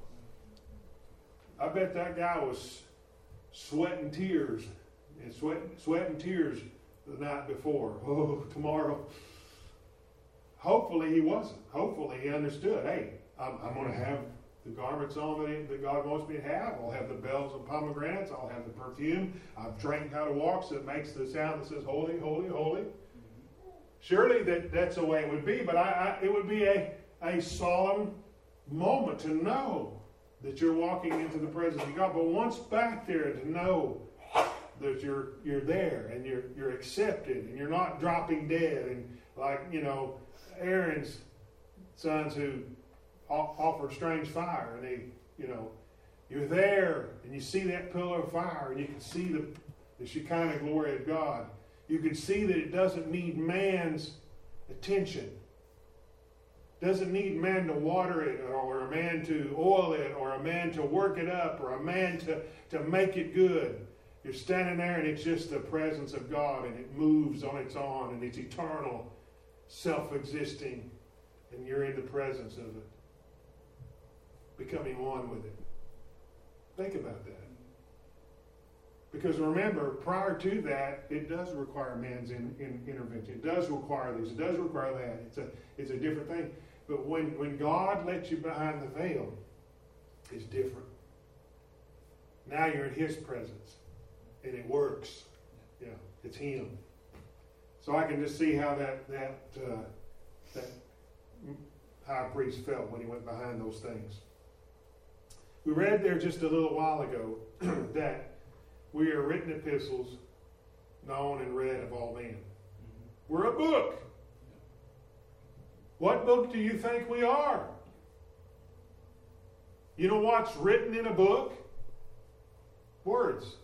I bet that guy was sweating tears and sweating, sweating tears the night before. Oh, tomorrow. Hopefully he wasn't. Hopefully he understood, hey, I'm, I'm going to have the garments on that, he, that God wants me to have. I'll have the bells and pomegranates. I'll have the perfume. I've trained how to walk so it makes the sound that says, holy, holy, holy. Surely that, that's the way it would be, but I, I, it would be a, a solemn moment to know that you're walking into the presence of God. But once back there, to know that you're you're there and you're you're accepted and you're not dropping dead, and like, you know, Aaron's sons who offered strange fire, and they, you know, you're there and you see that pillar of fire and you can see the, the Shekinah glory of God. You can see that it doesn't need man's attention. Doesn't need man to water it, or a man to oil it, or a man to work it up, or a man to, to make it good. You're standing there and it's just the presence of God, and it moves on its own, and it's eternal, self-existing, and you're in the presence of it, becoming one with it. Think about that. Because remember, prior to that, it does require man's in, in, intervention. It does require this. It does require that. It's a, it's a different thing. But when, when God lets you behind the veil, it's different. Now you're in His presence. And it works. Yeah, it's Him. So I can just see how that, that, uh, that high priest felt when he went behind those things. We read there just a little while ago that we are written epistles, known and read of all men. Mm-hmm. We're a book. Yeah. What book do you think we are? You know what's written in a book? Words.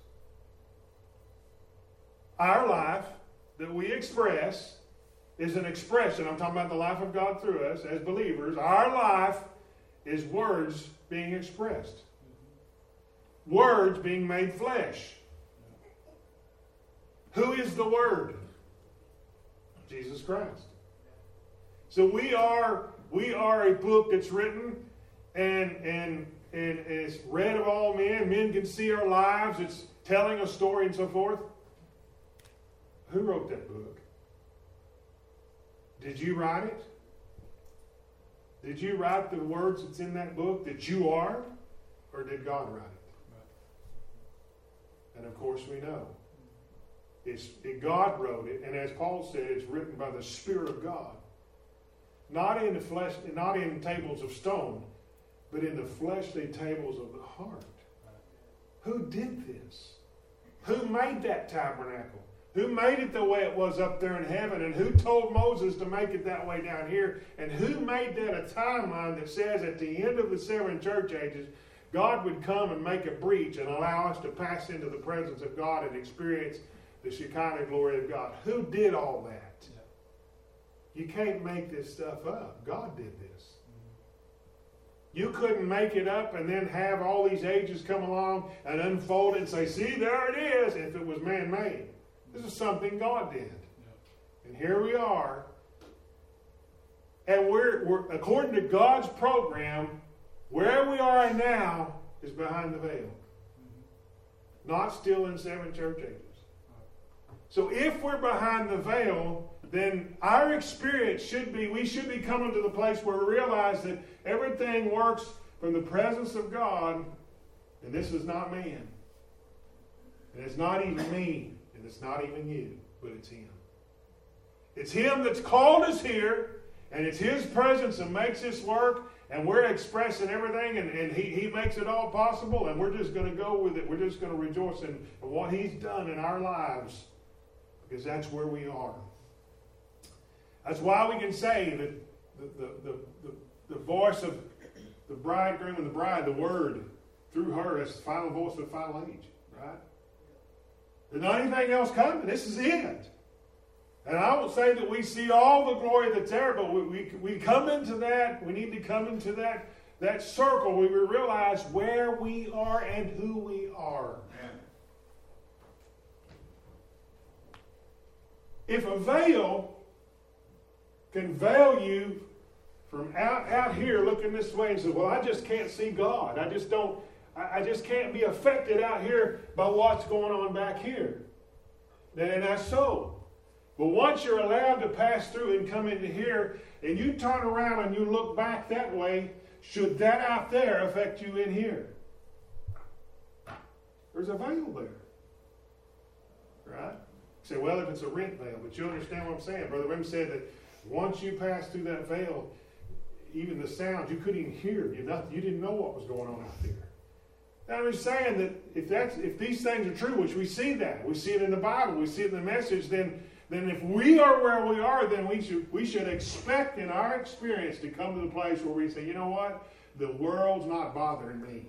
Our life that we express is an expression. I'm talking about the life of God through us as believers. Our life is words being expressed. Mm-hmm. Words being made flesh. Who is the Word? Jesus Christ. So we are we are a book that's written and and and it's read of all men. Men can see our lives. It's telling a story and so forth. Who wrote that book? Did you write it? Did you write the words that's in that book that you are? Or did God write it? And of course we know. It's, it, God wrote it, and as Paul said, it's written by the Spirit of God. Not in the flesh, not in tables of stone, but in the fleshly tables of the heart. Who did this? Who made that tabernacle? Who made it the way it was up there in heaven? And who told Moses to make it that way down here? And who made that a timeline that says at the end of the seven church ages, God would come and make a breach and allow us to pass into the presence of God and experience the Shekinah glory of God? Who did all that? You can't make this stuff up. God did this. You couldn't make it up and then have all these ages come along and unfold it and say, see, there it is, if it was man-made. This is something God did. And here we are. And we're, we're according to God's program, where we are now is behind the veil. Not still in seven church ages. So if we're behind the veil, then our experience should be, we should be coming to the place where we realize that everything works from the presence of God, and this is not man. And it's not even me, and it's not even you, but it's Him. It's Him that's called us here, and it's His presence that makes this work, and we're expressing everything, and, and he, he makes it all possible, and we're just going to go with it. We're just going to rejoice in what He's done in our lives, because that's where we are. That's why we can say that the, the, the, the, the voice of the bridegroom and the bride, the Word, through her, is the final voice of the final age. Right? There's not anything else coming. This is it. And I won't say that we see all the glory that's there, but we, we, we come into that, we need to come into that, that circle where we realize where we are and who we are. Amen. If a veil can veil you from out, out here looking this way and say, well, I just can't see God. I just don't, I, I just can't be affected out here by what's going on back here. And that's so. But once you're allowed to pass through and come into here, and you turn around and you look back that way, should that out there affect you in here? There's a veil there. Right? You say, well, if it's a rent veil, but you understand what I'm saying. Brother Rim said that once you pass through that veil, even the sounds, you couldn't even hear. You, not, you didn't know what was going on out there. Now, I'm just saying that if that's if these things are true, which we see that, we see it in the Bible, we see it in the message, then, then if we are where we are, then we should we should expect in our experience to come to the place where we say, you know what? The world's not bothering me.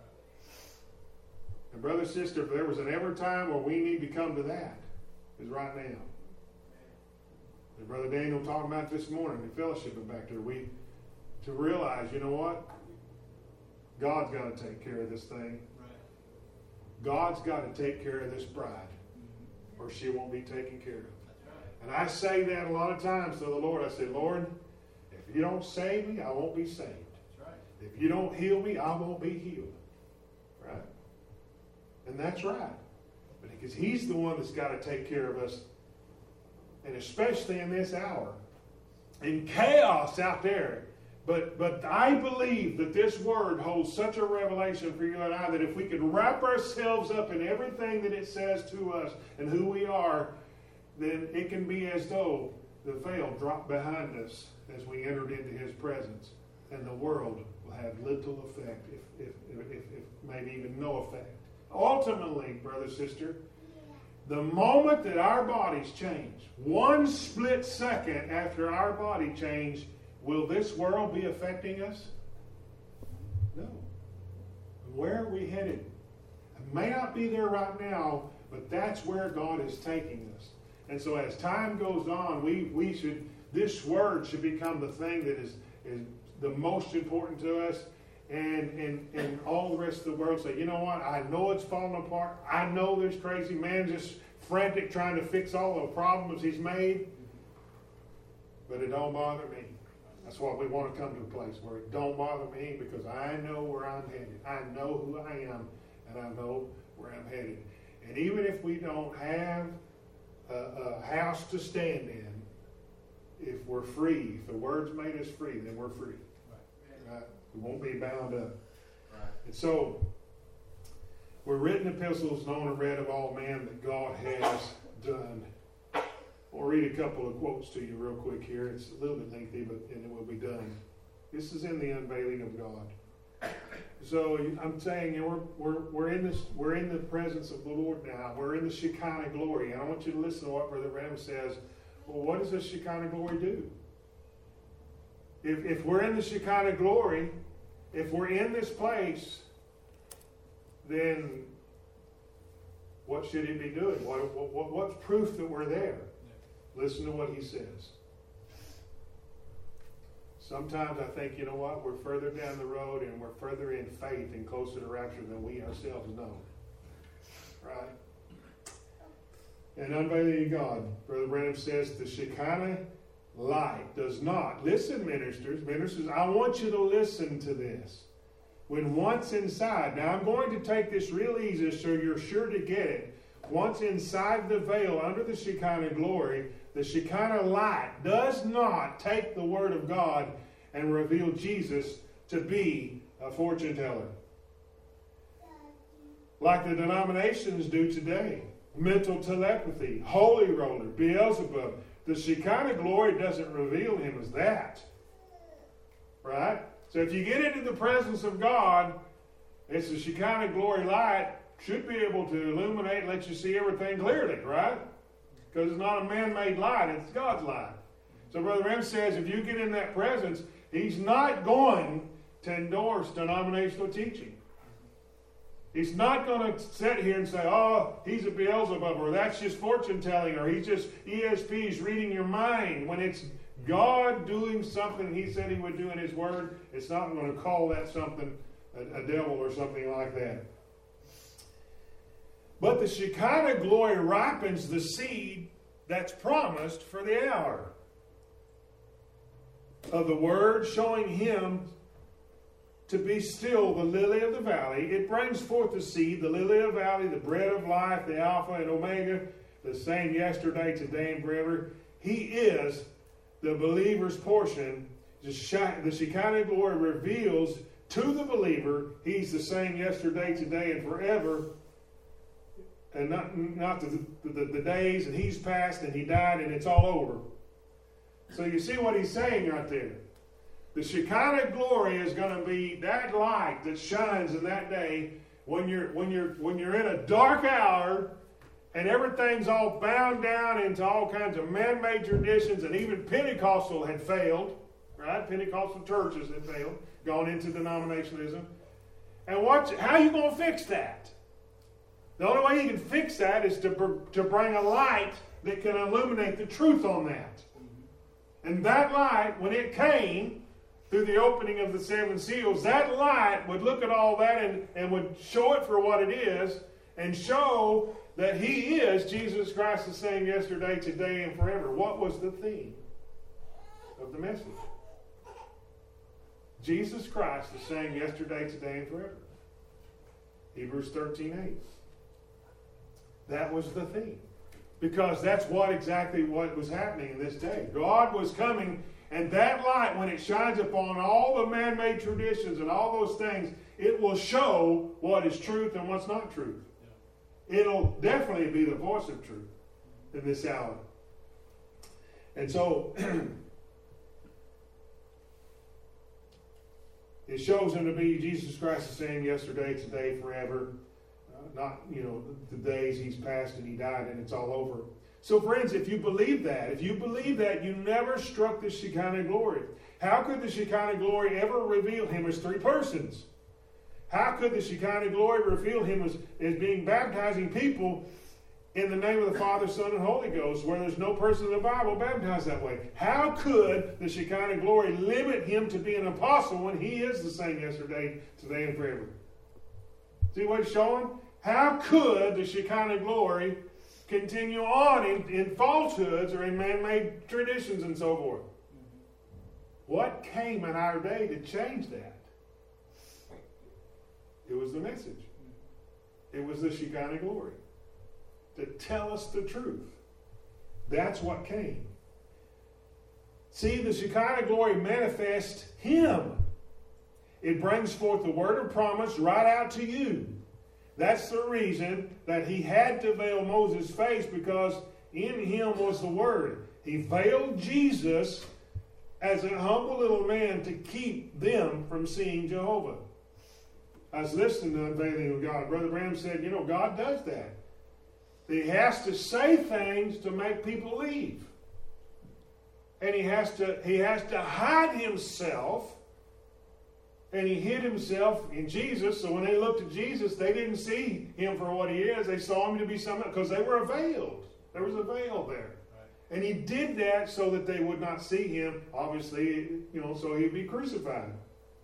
And brother, sister, if there was an ever time where we need to come to that, is right now. And Brother Daniel talking about this morning in fellowship back there, we to realize, you know what? God's got to take care of this thing. Right. God's got to take care of this bride, mm-hmm. or she won't be taken care of. That's right. And I say that a lot of times to the Lord. I say, Lord, if you don't save me, I won't be saved. That's right. If you don't heal me, I won't be healed. Right? And that's right. But because He's the one that's got to take care of us, and especially in this hour, in chaos out there. But but I believe that this word holds such a revelation for you and I that if we could wrap ourselves up in everything that it says to us and who we are, then it can be as though the veil dropped behind us as we entered into His presence. And the world will have little effect, if, if, if, if maybe even no effect. Ultimately, brother, sister, the moment that our bodies change, one split second after our body change, will this world be affecting us? No. Where are we headed? It may not be there right now, but that's where God is taking us. And so as time goes on, we, we should, this word should become the thing that is, is the most important to us. And, and, and all the rest of the world say, you know what? I know it's falling apart. I know there's crazy man just frantic trying to fix all the problems he's made. But it don't bother me. That's why we want to come to a place where it don't bother me, because I know where I'm headed. I know who I am, and I know where I'm headed. And even if we don't have a, a house to stand in if we're free. If the Word's made us free, then we're free. Right? Right? We won't be bound up. Right. And so, we're written epistles known and read of all men that God has done. I'll read a couple of quotes to you real quick here. It's a little bit lengthy, but and it will be done. This is in the unveiling of God. So I'm saying we're we're we're in this we're in the presence of the Lord now. We're in the Shekinah glory, and I want you to listen to what Brother Branham says. Well, what does the Shekinah glory do? If if we're in the Shekinah glory, if we're in this place, then what should it be doing? What what what's proof that we're there? Listen to what he says. Sometimes I think, you know what, we're further down the road and we're further in faith and closer to rapture than we ourselves know. Right? And unveiling God, Brother Branham says, the Shekinah light does not. Listen, ministers, ministers, I want you to listen to this. When once inside, now I'm going to take this real easy so you're sure to get it. Once inside the veil under the Shekinah glory, the Shekinah light does not take the Word of God and reveal Jesus to be a fortune teller. Like the denominations do today. Mental telepathy, holy roller, Beelzebub. The Shekinah glory doesn't reveal him as that. Right? So if you get into the presence of God, it's the Shekinah glory light should be able to illuminate and let you see everything clearly, right? Because it's not a man-made light, it's God's light. So Brother Branham says if you get in that presence, he's not going to endorse denominational teaching. He's not going to sit here and say, oh, he's a Beelzebub, or that's just fortune telling, or he's just E S P's reading your mind. When it's God doing something he said he would do in his word, it's not going to call that something a, a devil or something like that. But the Shekinah glory ripens the seed that's promised for the hour of the Word, showing him to be still the lily of the valley. It brings forth the seed, the lily of the valley, the bread of life, the Alpha and Omega, the same yesterday, today, and forever. He is the believer's portion. The Shekinah glory reveals to the believer he's the same yesterday, today, and forever. And not, not the, the, the days, and he's passed, and he died, and it's all over. So you see what he's saying right there. The Shekinah glory is going to be that light that shines in that day when you're when you're when you're in a dark hour, and everything's all bound down into all kinds of man-made traditions, and even Pentecostal had failed, right? Pentecostal churches had failed, gone into denominationalism. And what? How are you going to fix that? The only way you can fix that is to, to bring a light that can illuminate the truth on that. And that light, when it came through the opening of the seven seals, that light would look at all that and, and would show it for what it is and show that he is Jesus Christ the same yesterday, today, and forever. What was the theme of the message? Jesus Christ the same yesterday, today, and forever. Hebrews thirteen eight. That was the theme. Because that's what exactly what was happening in this day. God was coming, and that light, when it shines upon all the man-made traditions and all those things, it will show what is truth and what's not truth. Yeah. It'll definitely be the voice of truth in this hour. And so, it shows him to be Jesus Christ the same yesterday, today, forever. Not, you know, the days he's passed and he died and it's all over. So friends, if you believe that, if you believe that, you never struck the Shekinah glory. How could the Shekinah glory ever reveal him as three persons? How could the Shekinah glory reveal him as, as being baptizing people in the name of the Father, Son, and Holy Ghost, where there's no person in the Bible baptized that way? How could the Shekinah glory limit him to be an apostle when he is the same yesterday, today, and forever? See what he's showing? How could the Shekinah glory continue on in, in falsehoods or in man-made traditions and so forth? Mm-hmm. What came in our day to change that? It was the message. It was the Shekinah glory to tell us the truth. That's what came. See, the Shekinah glory manifests Him. It brings forth the word of promise right out to you. That's the reason that He had to veil Moses' face, because in Him was the word. He veiled Jesus as a humble little man to keep them from seeing Jehovah. I was listening to the unveiling of God. Brother Branham said, you know, God does that. He has to say things to make people believe. And he has to, he has to hide Himself. And He hid Himself in Jesus. So when they looked at Jesus, they didn't see Him for what He is. They saw Him to be something, because they were veiled. There was a veil there. Right. And He did that so that they would not see Him, obviously, you know, so He'd be crucified.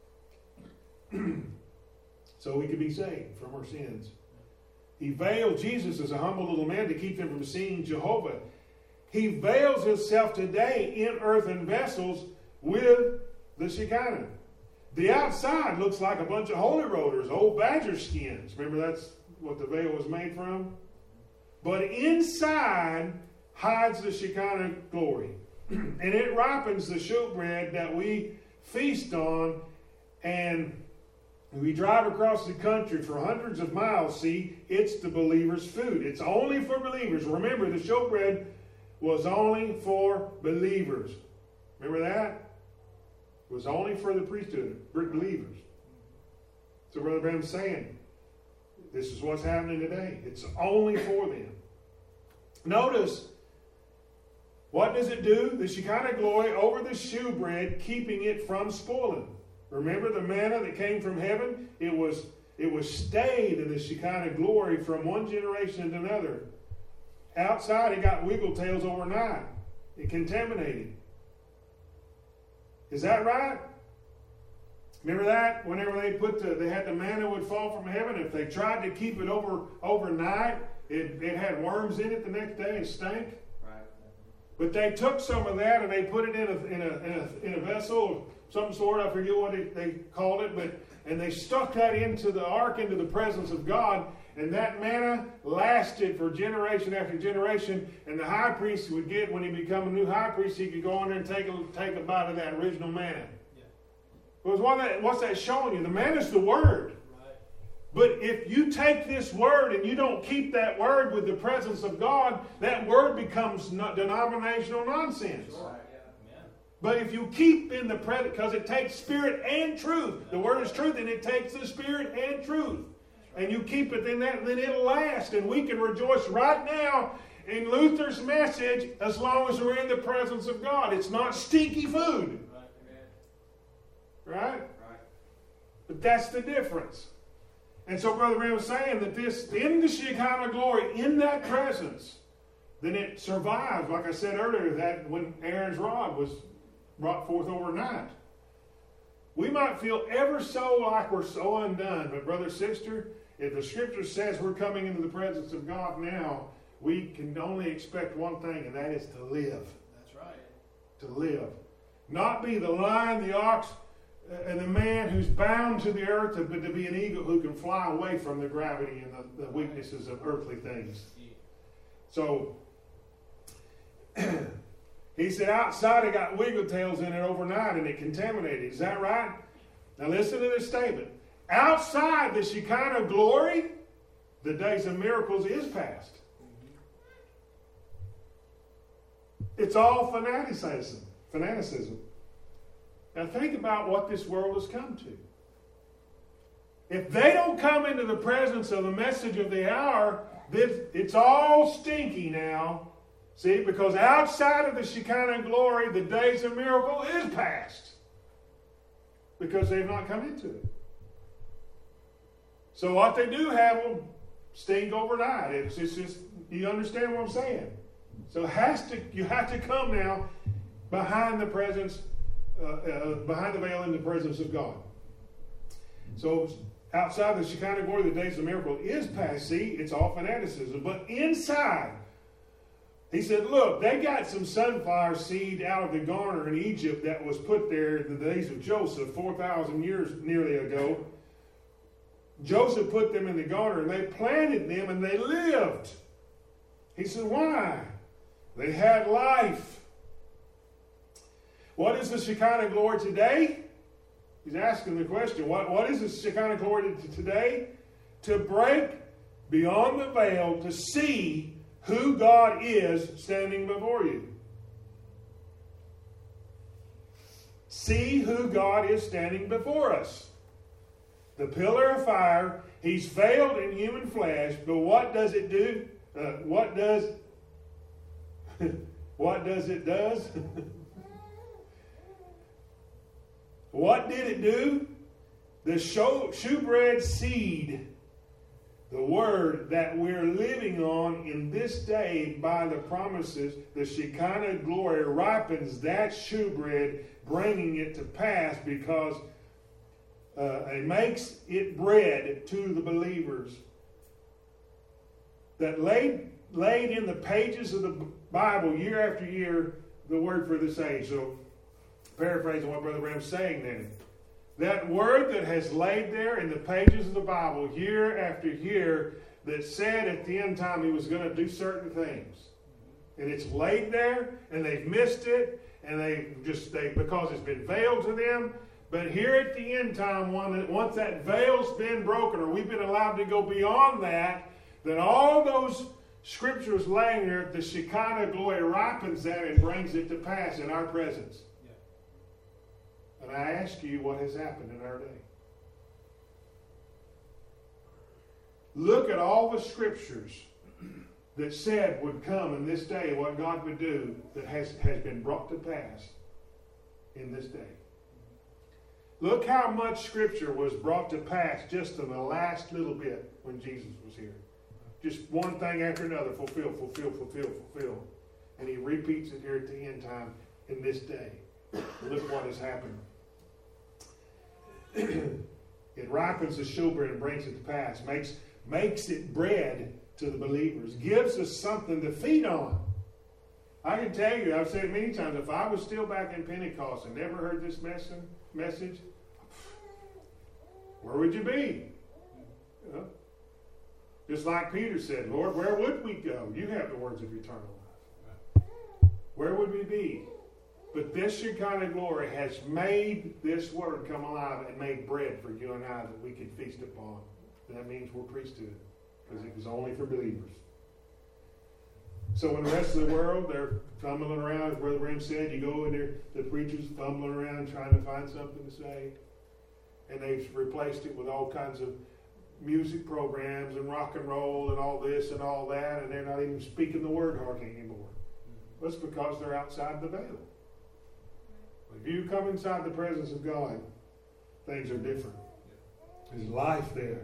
So we could be saved from our sins. He veiled Jesus as a humble little man to keep them from seeing Jehovah. He veils Himself today in earthen vessels with the Shekinah. The outside looks like a bunch of holy rollers, old badger skins. Remember, that's what the veil was made from? But inside hides the Shekinah glory. And it ripens the showbread that we feast on, and we drive across the country for hundreds of miles. See, it's the believer's food. It's only for believers. Remember, the showbread was only for believers. Remember that? It was only for the priesthood, believers. So Brother Branham's saying, this is what's happening today. It's only for them. Notice, what does it do? The Shekinah glory over the shewbread, keeping it from spoiling. Remember the manna that came from heaven? It was, it was stayed in the Shekinah glory from one generation to another. Outside, it got wiggle tails overnight. It contaminated. Is that right? Remember that? Whenever they put the, they had the manna would fall from heaven. If they tried to keep it over overnight, it, it had worms in it the next day and stank. Right. But they took some of that and they put it in a in a in a, in a vessel of some sort. I forget what it, they called it, but and they stuck that into the ark, into the presence of God. And that manna lasted for generation after generation. And the high priest would get, when he became a new high priest, he could go in there and take a, take a bite of that original manna. Yeah. Because what that, what's that showing you? The manna's the Word. Right. But if you take this Word and you don't keep that Word with the presence of God, that Word becomes no, denominational nonsense. Right. But if you keep in the presence, because it takes spirit and truth. The Word is truth, and it takes the spirit and truth. And you keep it in that, then it'll last. And we can rejoice right now in Luther's message as long as we're in the presence of God. It's not stinky food. Right? Right? But that's the difference. And so Brother Branham was saying that this, in the Shekinah glory, in that presence, then it survives, like I said earlier, that when Aaron's rod was brought forth overnight. We might feel ever so like we're so undone, but brother, sister, if the Scripture says we're coming into the presence of God now, we can only expect one thing, and that is to live. That's right. To live. Not be the lion, the ox, and the man who's bound to the earth, but to be an eagle who can fly away from the gravity and the, the weaknesses of earthly things. So, he said outside it got wiggle tails in it overnight and it contaminated. Is that right? Now listen to this statement. Outside the Shekinah glory, the days of miracles is past. It's all fanaticism. Fanaticism. Now think about what this world has come to. If they don't come into the presence of the message of the hour, it's all stinky now. See, because outside of the Shekinah glory, the days of miracle is past. Because they've not come into it. So what they do have will stink overnight. It's, it's just, you understand what I'm saying? So it has to, you have to come now behind the presence, uh, uh, behind the veil in the presence of God. So outside the Shekinah glory, the days of miracle is past. See, it's all fanaticism. But inside, he said, look, they got some sunflower seed out of the garner in Egypt that was put there in the days of Joseph, four thousand years nearly ago. Joseph put them in the garner, and they planted them, and they lived. He said, why? They had life. What is the Shekinah glory today? He's asking the question, what, what is the Shekinah glory today? To break beyond the veil, to see who God is standing before you. See who God is standing before us. The pillar of fire, He's veiled in human flesh, but what does it do? Uh, what does what does it does? What did it do? The show, shewbread seed, the word that we're living on in this day by the promises, the Shekinah glory ripens that shewbread, bringing it to pass because uh, it makes it bread to the believers that laid, laid in the pages of the Bible year after year the word for this age. So, paraphrasing what Brother Branham's saying then. That word that has laid there in the pages of the Bible year after year that said at the end time He was going to do certain things. And it's laid there and they've missed it and they just, they because it's been veiled to them. But here at the end time, once that veil's been broken or we've been allowed to go beyond that, that all those scriptures laying there, the Shekinah glory ripens that and brings it to pass in our presence. And I ask you, what has happened in our day? Look at all the scriptures that said would come in this day, what God would do, that has, has been brought to pass in this day. Look how much scripture was brought to pass just in the last little bit when Jesus was here. Just one thing after another, fulfill, fulfill, fulfill, fulfill. And He repeats it here at the end time in this day. Look what has happened. It ripens the shewbread and brings it to pass. Makes, makes it bread to the believers. Gives us something to feed on. I can tell you, I've said it many times, if I was still back in Pentecost and never heard this message, where would you be? You know? Just like Peter said, Lord, where would we go? You have the words of eternal life. Where would we be? But this Shekinah glory has made this word come alive and made bread for you and I that we can feast upon. That means we're priesthood, because it was only for believers. So when the rest of the world, they're fumbling around, as Brother Branham said, you go in there, the preacher's fumbling around trying to find something to say, and they've replaced it with all kinds of music programs and rock and roll and all this and all that, and they're not even speaking the word hardly anymore. That's because they're outside the veil. If you come inside the presence of God, things are different. There's life there.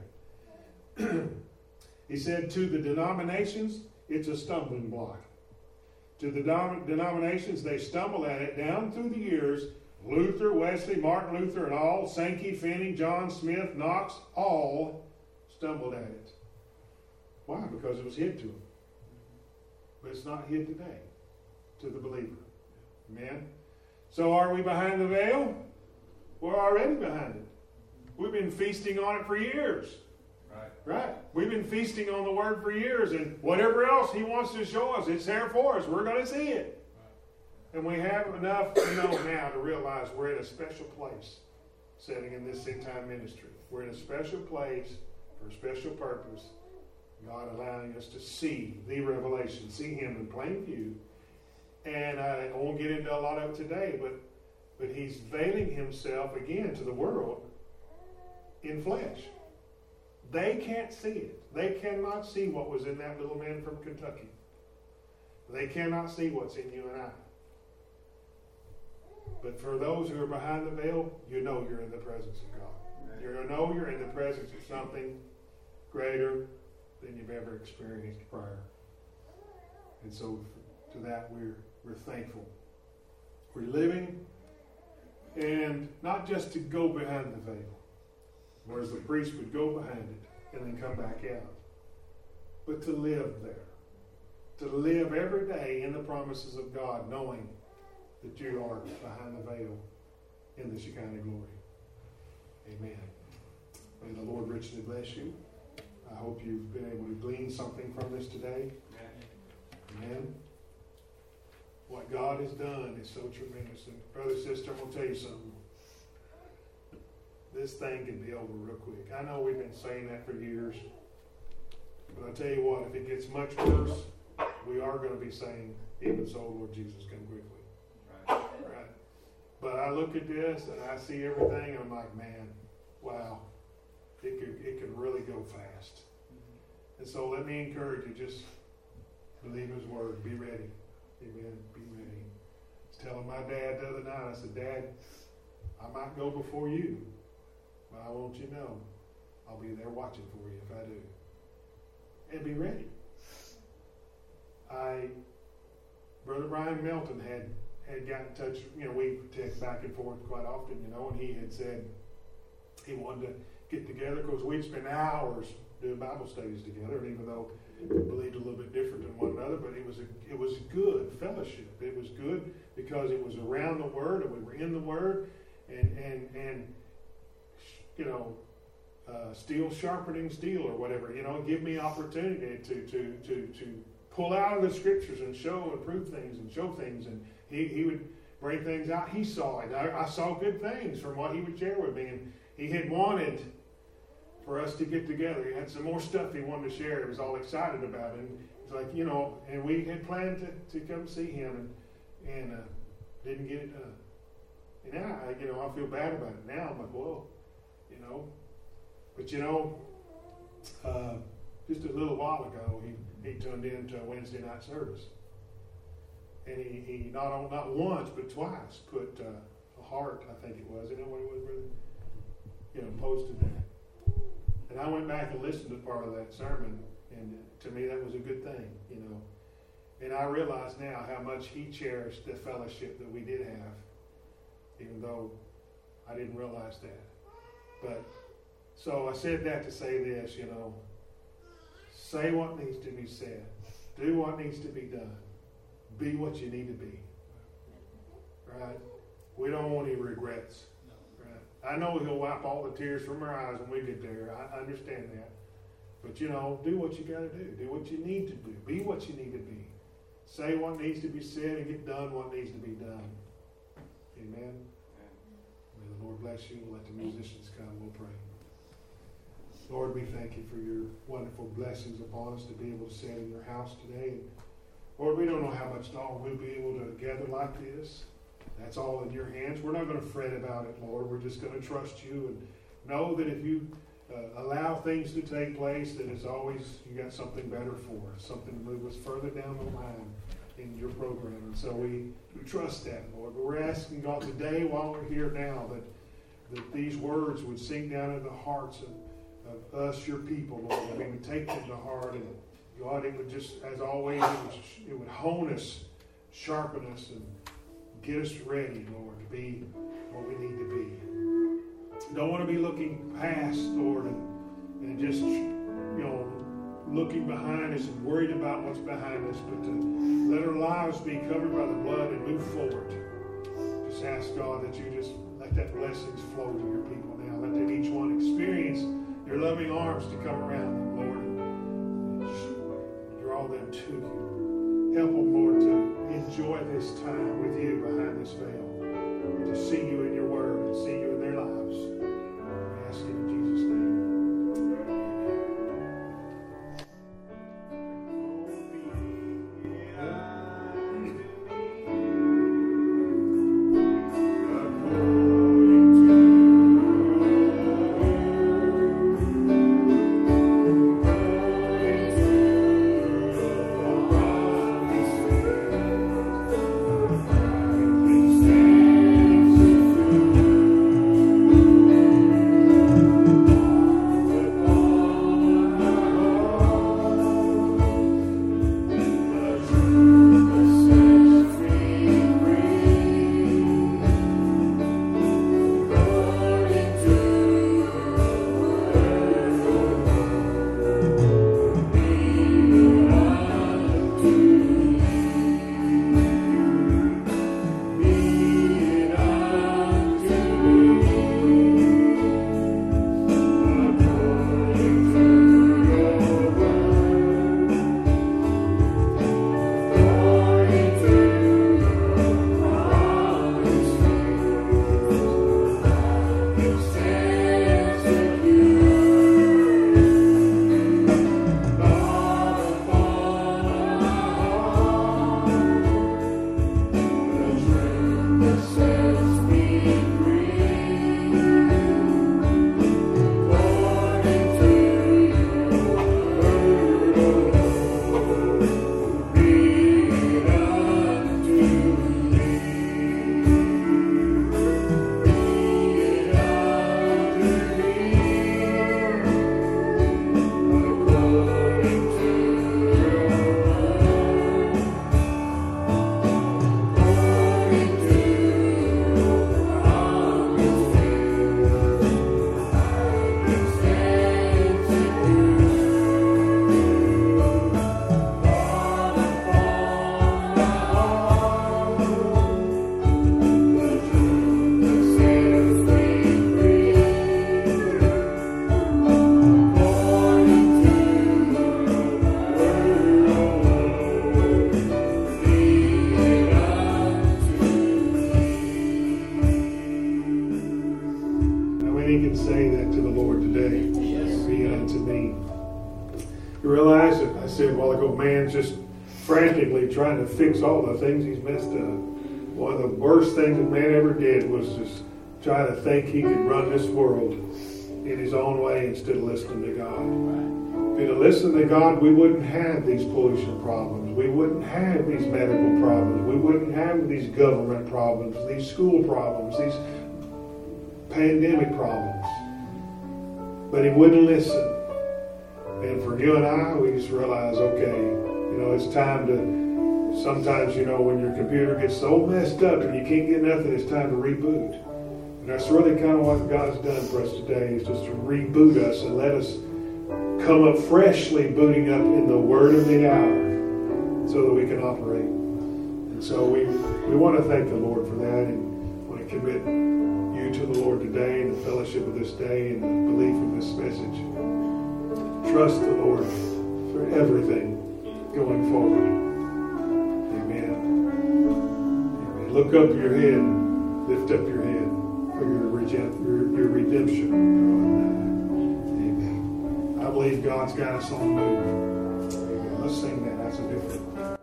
He said to the denominations, it's a stumbling block. To the dom- denominations, they stumble at it down through the years. Luther, Wesley, Martin Luther, and all, Sankey, Finney, John Smith, Knox, all stumbled at it. Why? Because it was hid to them. But it's not hid today to the believer. Amen? So are we behind the veil? We're already behind it. We've been feasting on it for years. Right. Right. We've been feasting on the Word for years, and whatever else He wants to show us, it's there for us. We're going to see it. Right. And we have enough to know now to realize we're in a special place sitting in this end-time ministry. We're in a special place for a special purpose. God allowing us to see the revelation, see Him in plain view. And I won't get into a lot of it today, but, but He's veiling Himself again to the world in flesh. They can't see it. They cannot see what was in that little man from Kentucky. They cannot see what's in you and I. But for those who are behind the veil, you know you're in the presence of God. You know you're in the presence of something greater than you've ever experienced prior. And so to that we're we're thankful. We're living, and not just to go behind the veil, whereas the priest would go behind it and then come back out, but to live there. To live every day in the promises of God, knowing that you are behind the veil in the Shekinah glory. Amen. May the Lord richly bless you. I hope you've been able to glean something from this today. Amen. what God has done is so tremendous. And brother, sister, I'm going to tell you something. This thing can be over real quick. I know we've been saying that for years. But I tell you what, if it gets much worse, we are going to be saying, even so, Lord Jesus, come quickly. Right. Right. But I look at this and I see everything and I'm like, man, wow, it could it could really go fast. Mm-hmm. And so let me encourage you, just believe His word. Be ready. Amen. Be ready. I was telling my dad the other night, I said, Dad, I might go before you, but I want you to know I'll be there watching for you if I do. And be ready. I, Brother Brian Melton had, had got in touch, you know, we text back and forth quite often, you know, and he had said he wanted to get together because we'd spend hours doing Bible studies together, and even though we believed a little bit different than one another, but it was a, it was good fellowship. It was good because it was around the Word, and we were in the Word, and, and, and you know, uh, steel sharpening steel or whatever, you know, give me opportunity to, to, to, to pull out of the Scriptures and show and prove things and show things, and he, he would bring things out. He saw it. I, I saw good things from what he would share with me, and he had wanted for us to get together. He had some more stuff he wanted to share. He was all excited about it. And it's like, you know, and we had planned to, to come see him and, and uh, didn't get it done. And now, I, you know, I feel bad about it now. I'm like, whoa, you know. But, you know, uh, just a little while ago, he, he tuned into a Wednesday night service. And he, he not on, not once, but twice put uh, a heart, I think it was. You know what it was, brother? You know, posted that. And I went back and listened to part of that sermon, and to me that was a good thing, you know. And I realize now how much he cherished the fellowship that we did have, even though I didn't realize that. But, so I said that to say this, you know, say what needs to be said. Do what needs to be done. Be what you need to be. Right? We don't want any regrets. I know He'll wipe all the tears from our eyes when we get there. I understand that. But, you know, do what you got to do. Do what you need to do. Be what you need to be. Say what needs to be said and get done what needs to be done. Amen? May the Lord bless you. We'll let the musicians come. We'll pray. Lord, we thank you for your wonderful blessings upon us to be able to sit in your house today. And Lord, we don't know how much longer we'll be able to gather like this. That's all in your hands. We're not going to fret about it, Lord. We're just going to trust you and know that if you uh, allow things to take place, that as always you got something better for us, something to move us further down the line in your program. And so we, we trust that, Lord. But we're asking God today while we're here now that, that these words would sink down into the hearts of, of us, your people, Lord. That we would take them to heart. And God, it would just, as always, it would, it would hone us, sharpen us, and get us ready, Lord, to be what we need to be. Don't want to be looking past, Lord, and, and just, you know, looking behind us and worried about what's behind us, but to let our lives be covered by the blood and move forward. Just ask God that you just let that blessings flow to your people now. Let them each one experience your loving arms to come around them, Lord, and draw them to you. Help them, Lord, to enjoy this time with you behind this veil, to see you in your word and see you in their lives. We ask it in Jesus' name. Thank you. many can say that to the Lord today? Yes. Be unto me. You realize that I said a while ago, man's just frantically trying to fix all the things he's messed up. One of the worst things that man ever did was just try to think he could run this world in his own way instead of listening to God. If we'd have listened to God, we wouldn't have these pollution problems. We wouldn't have these medical problems. We wouldn't have these government problems, these school problems, these pandemic problems. But he wouldn't listen. And for you and I, we just realize, okay, you know, it's time to, sometimes, you know, when your computer gets so messed up and you can't get nothing, it's time to reboot. And that's really kind of what God's done for us today, is just to reboot us and let us come up freshly booting up in the Word of the hour so that we can operate. And so we, we want to thank the Lord for that, and want to commit you to the Lord today and the fellowship of this day and the belief of this message. Trust the Lord for everything going forward. Amen. Amen. Look up your head, lift up your head for your, your, your redemption. Amen. I believe God's got us on the move. Amen. Let's sing that. That's a different.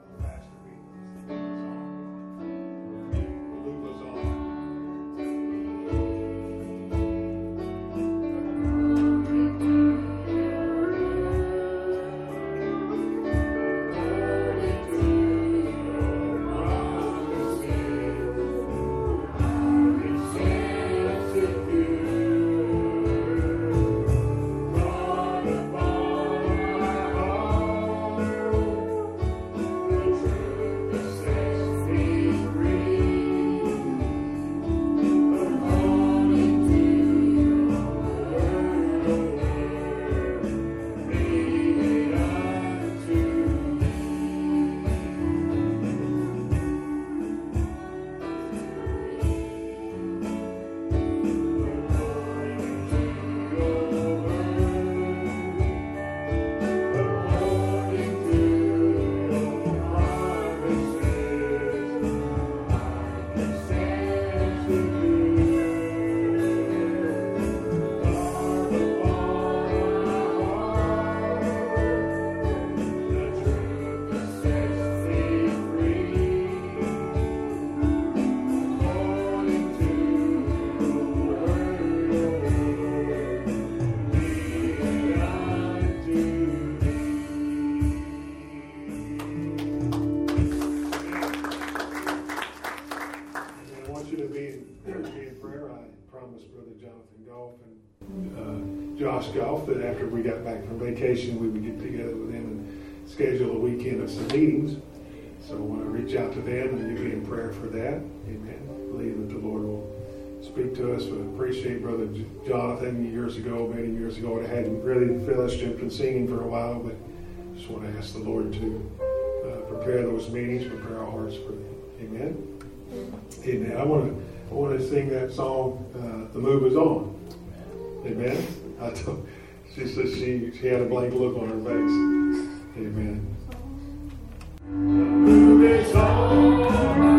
Josh Goff, that after we got back from vacation, we would get together with him and schedule a weekend of some meetings. So I want to reach out to them and you be in prayer for that. Amen. Believe that the Lord will speak to us. We appreciate Brother Jonathan years ago, many years ago. I hadn't really fellowshiped and singing for a while, but just want to ask the Lord to uh, prepare those meetings, prepare our hearts for them. Amen. Amen. I want to I want to sing that song, uh, The Move Is On. Amen. I told, she said she, she had a blank look on her face. Amen. The move is on.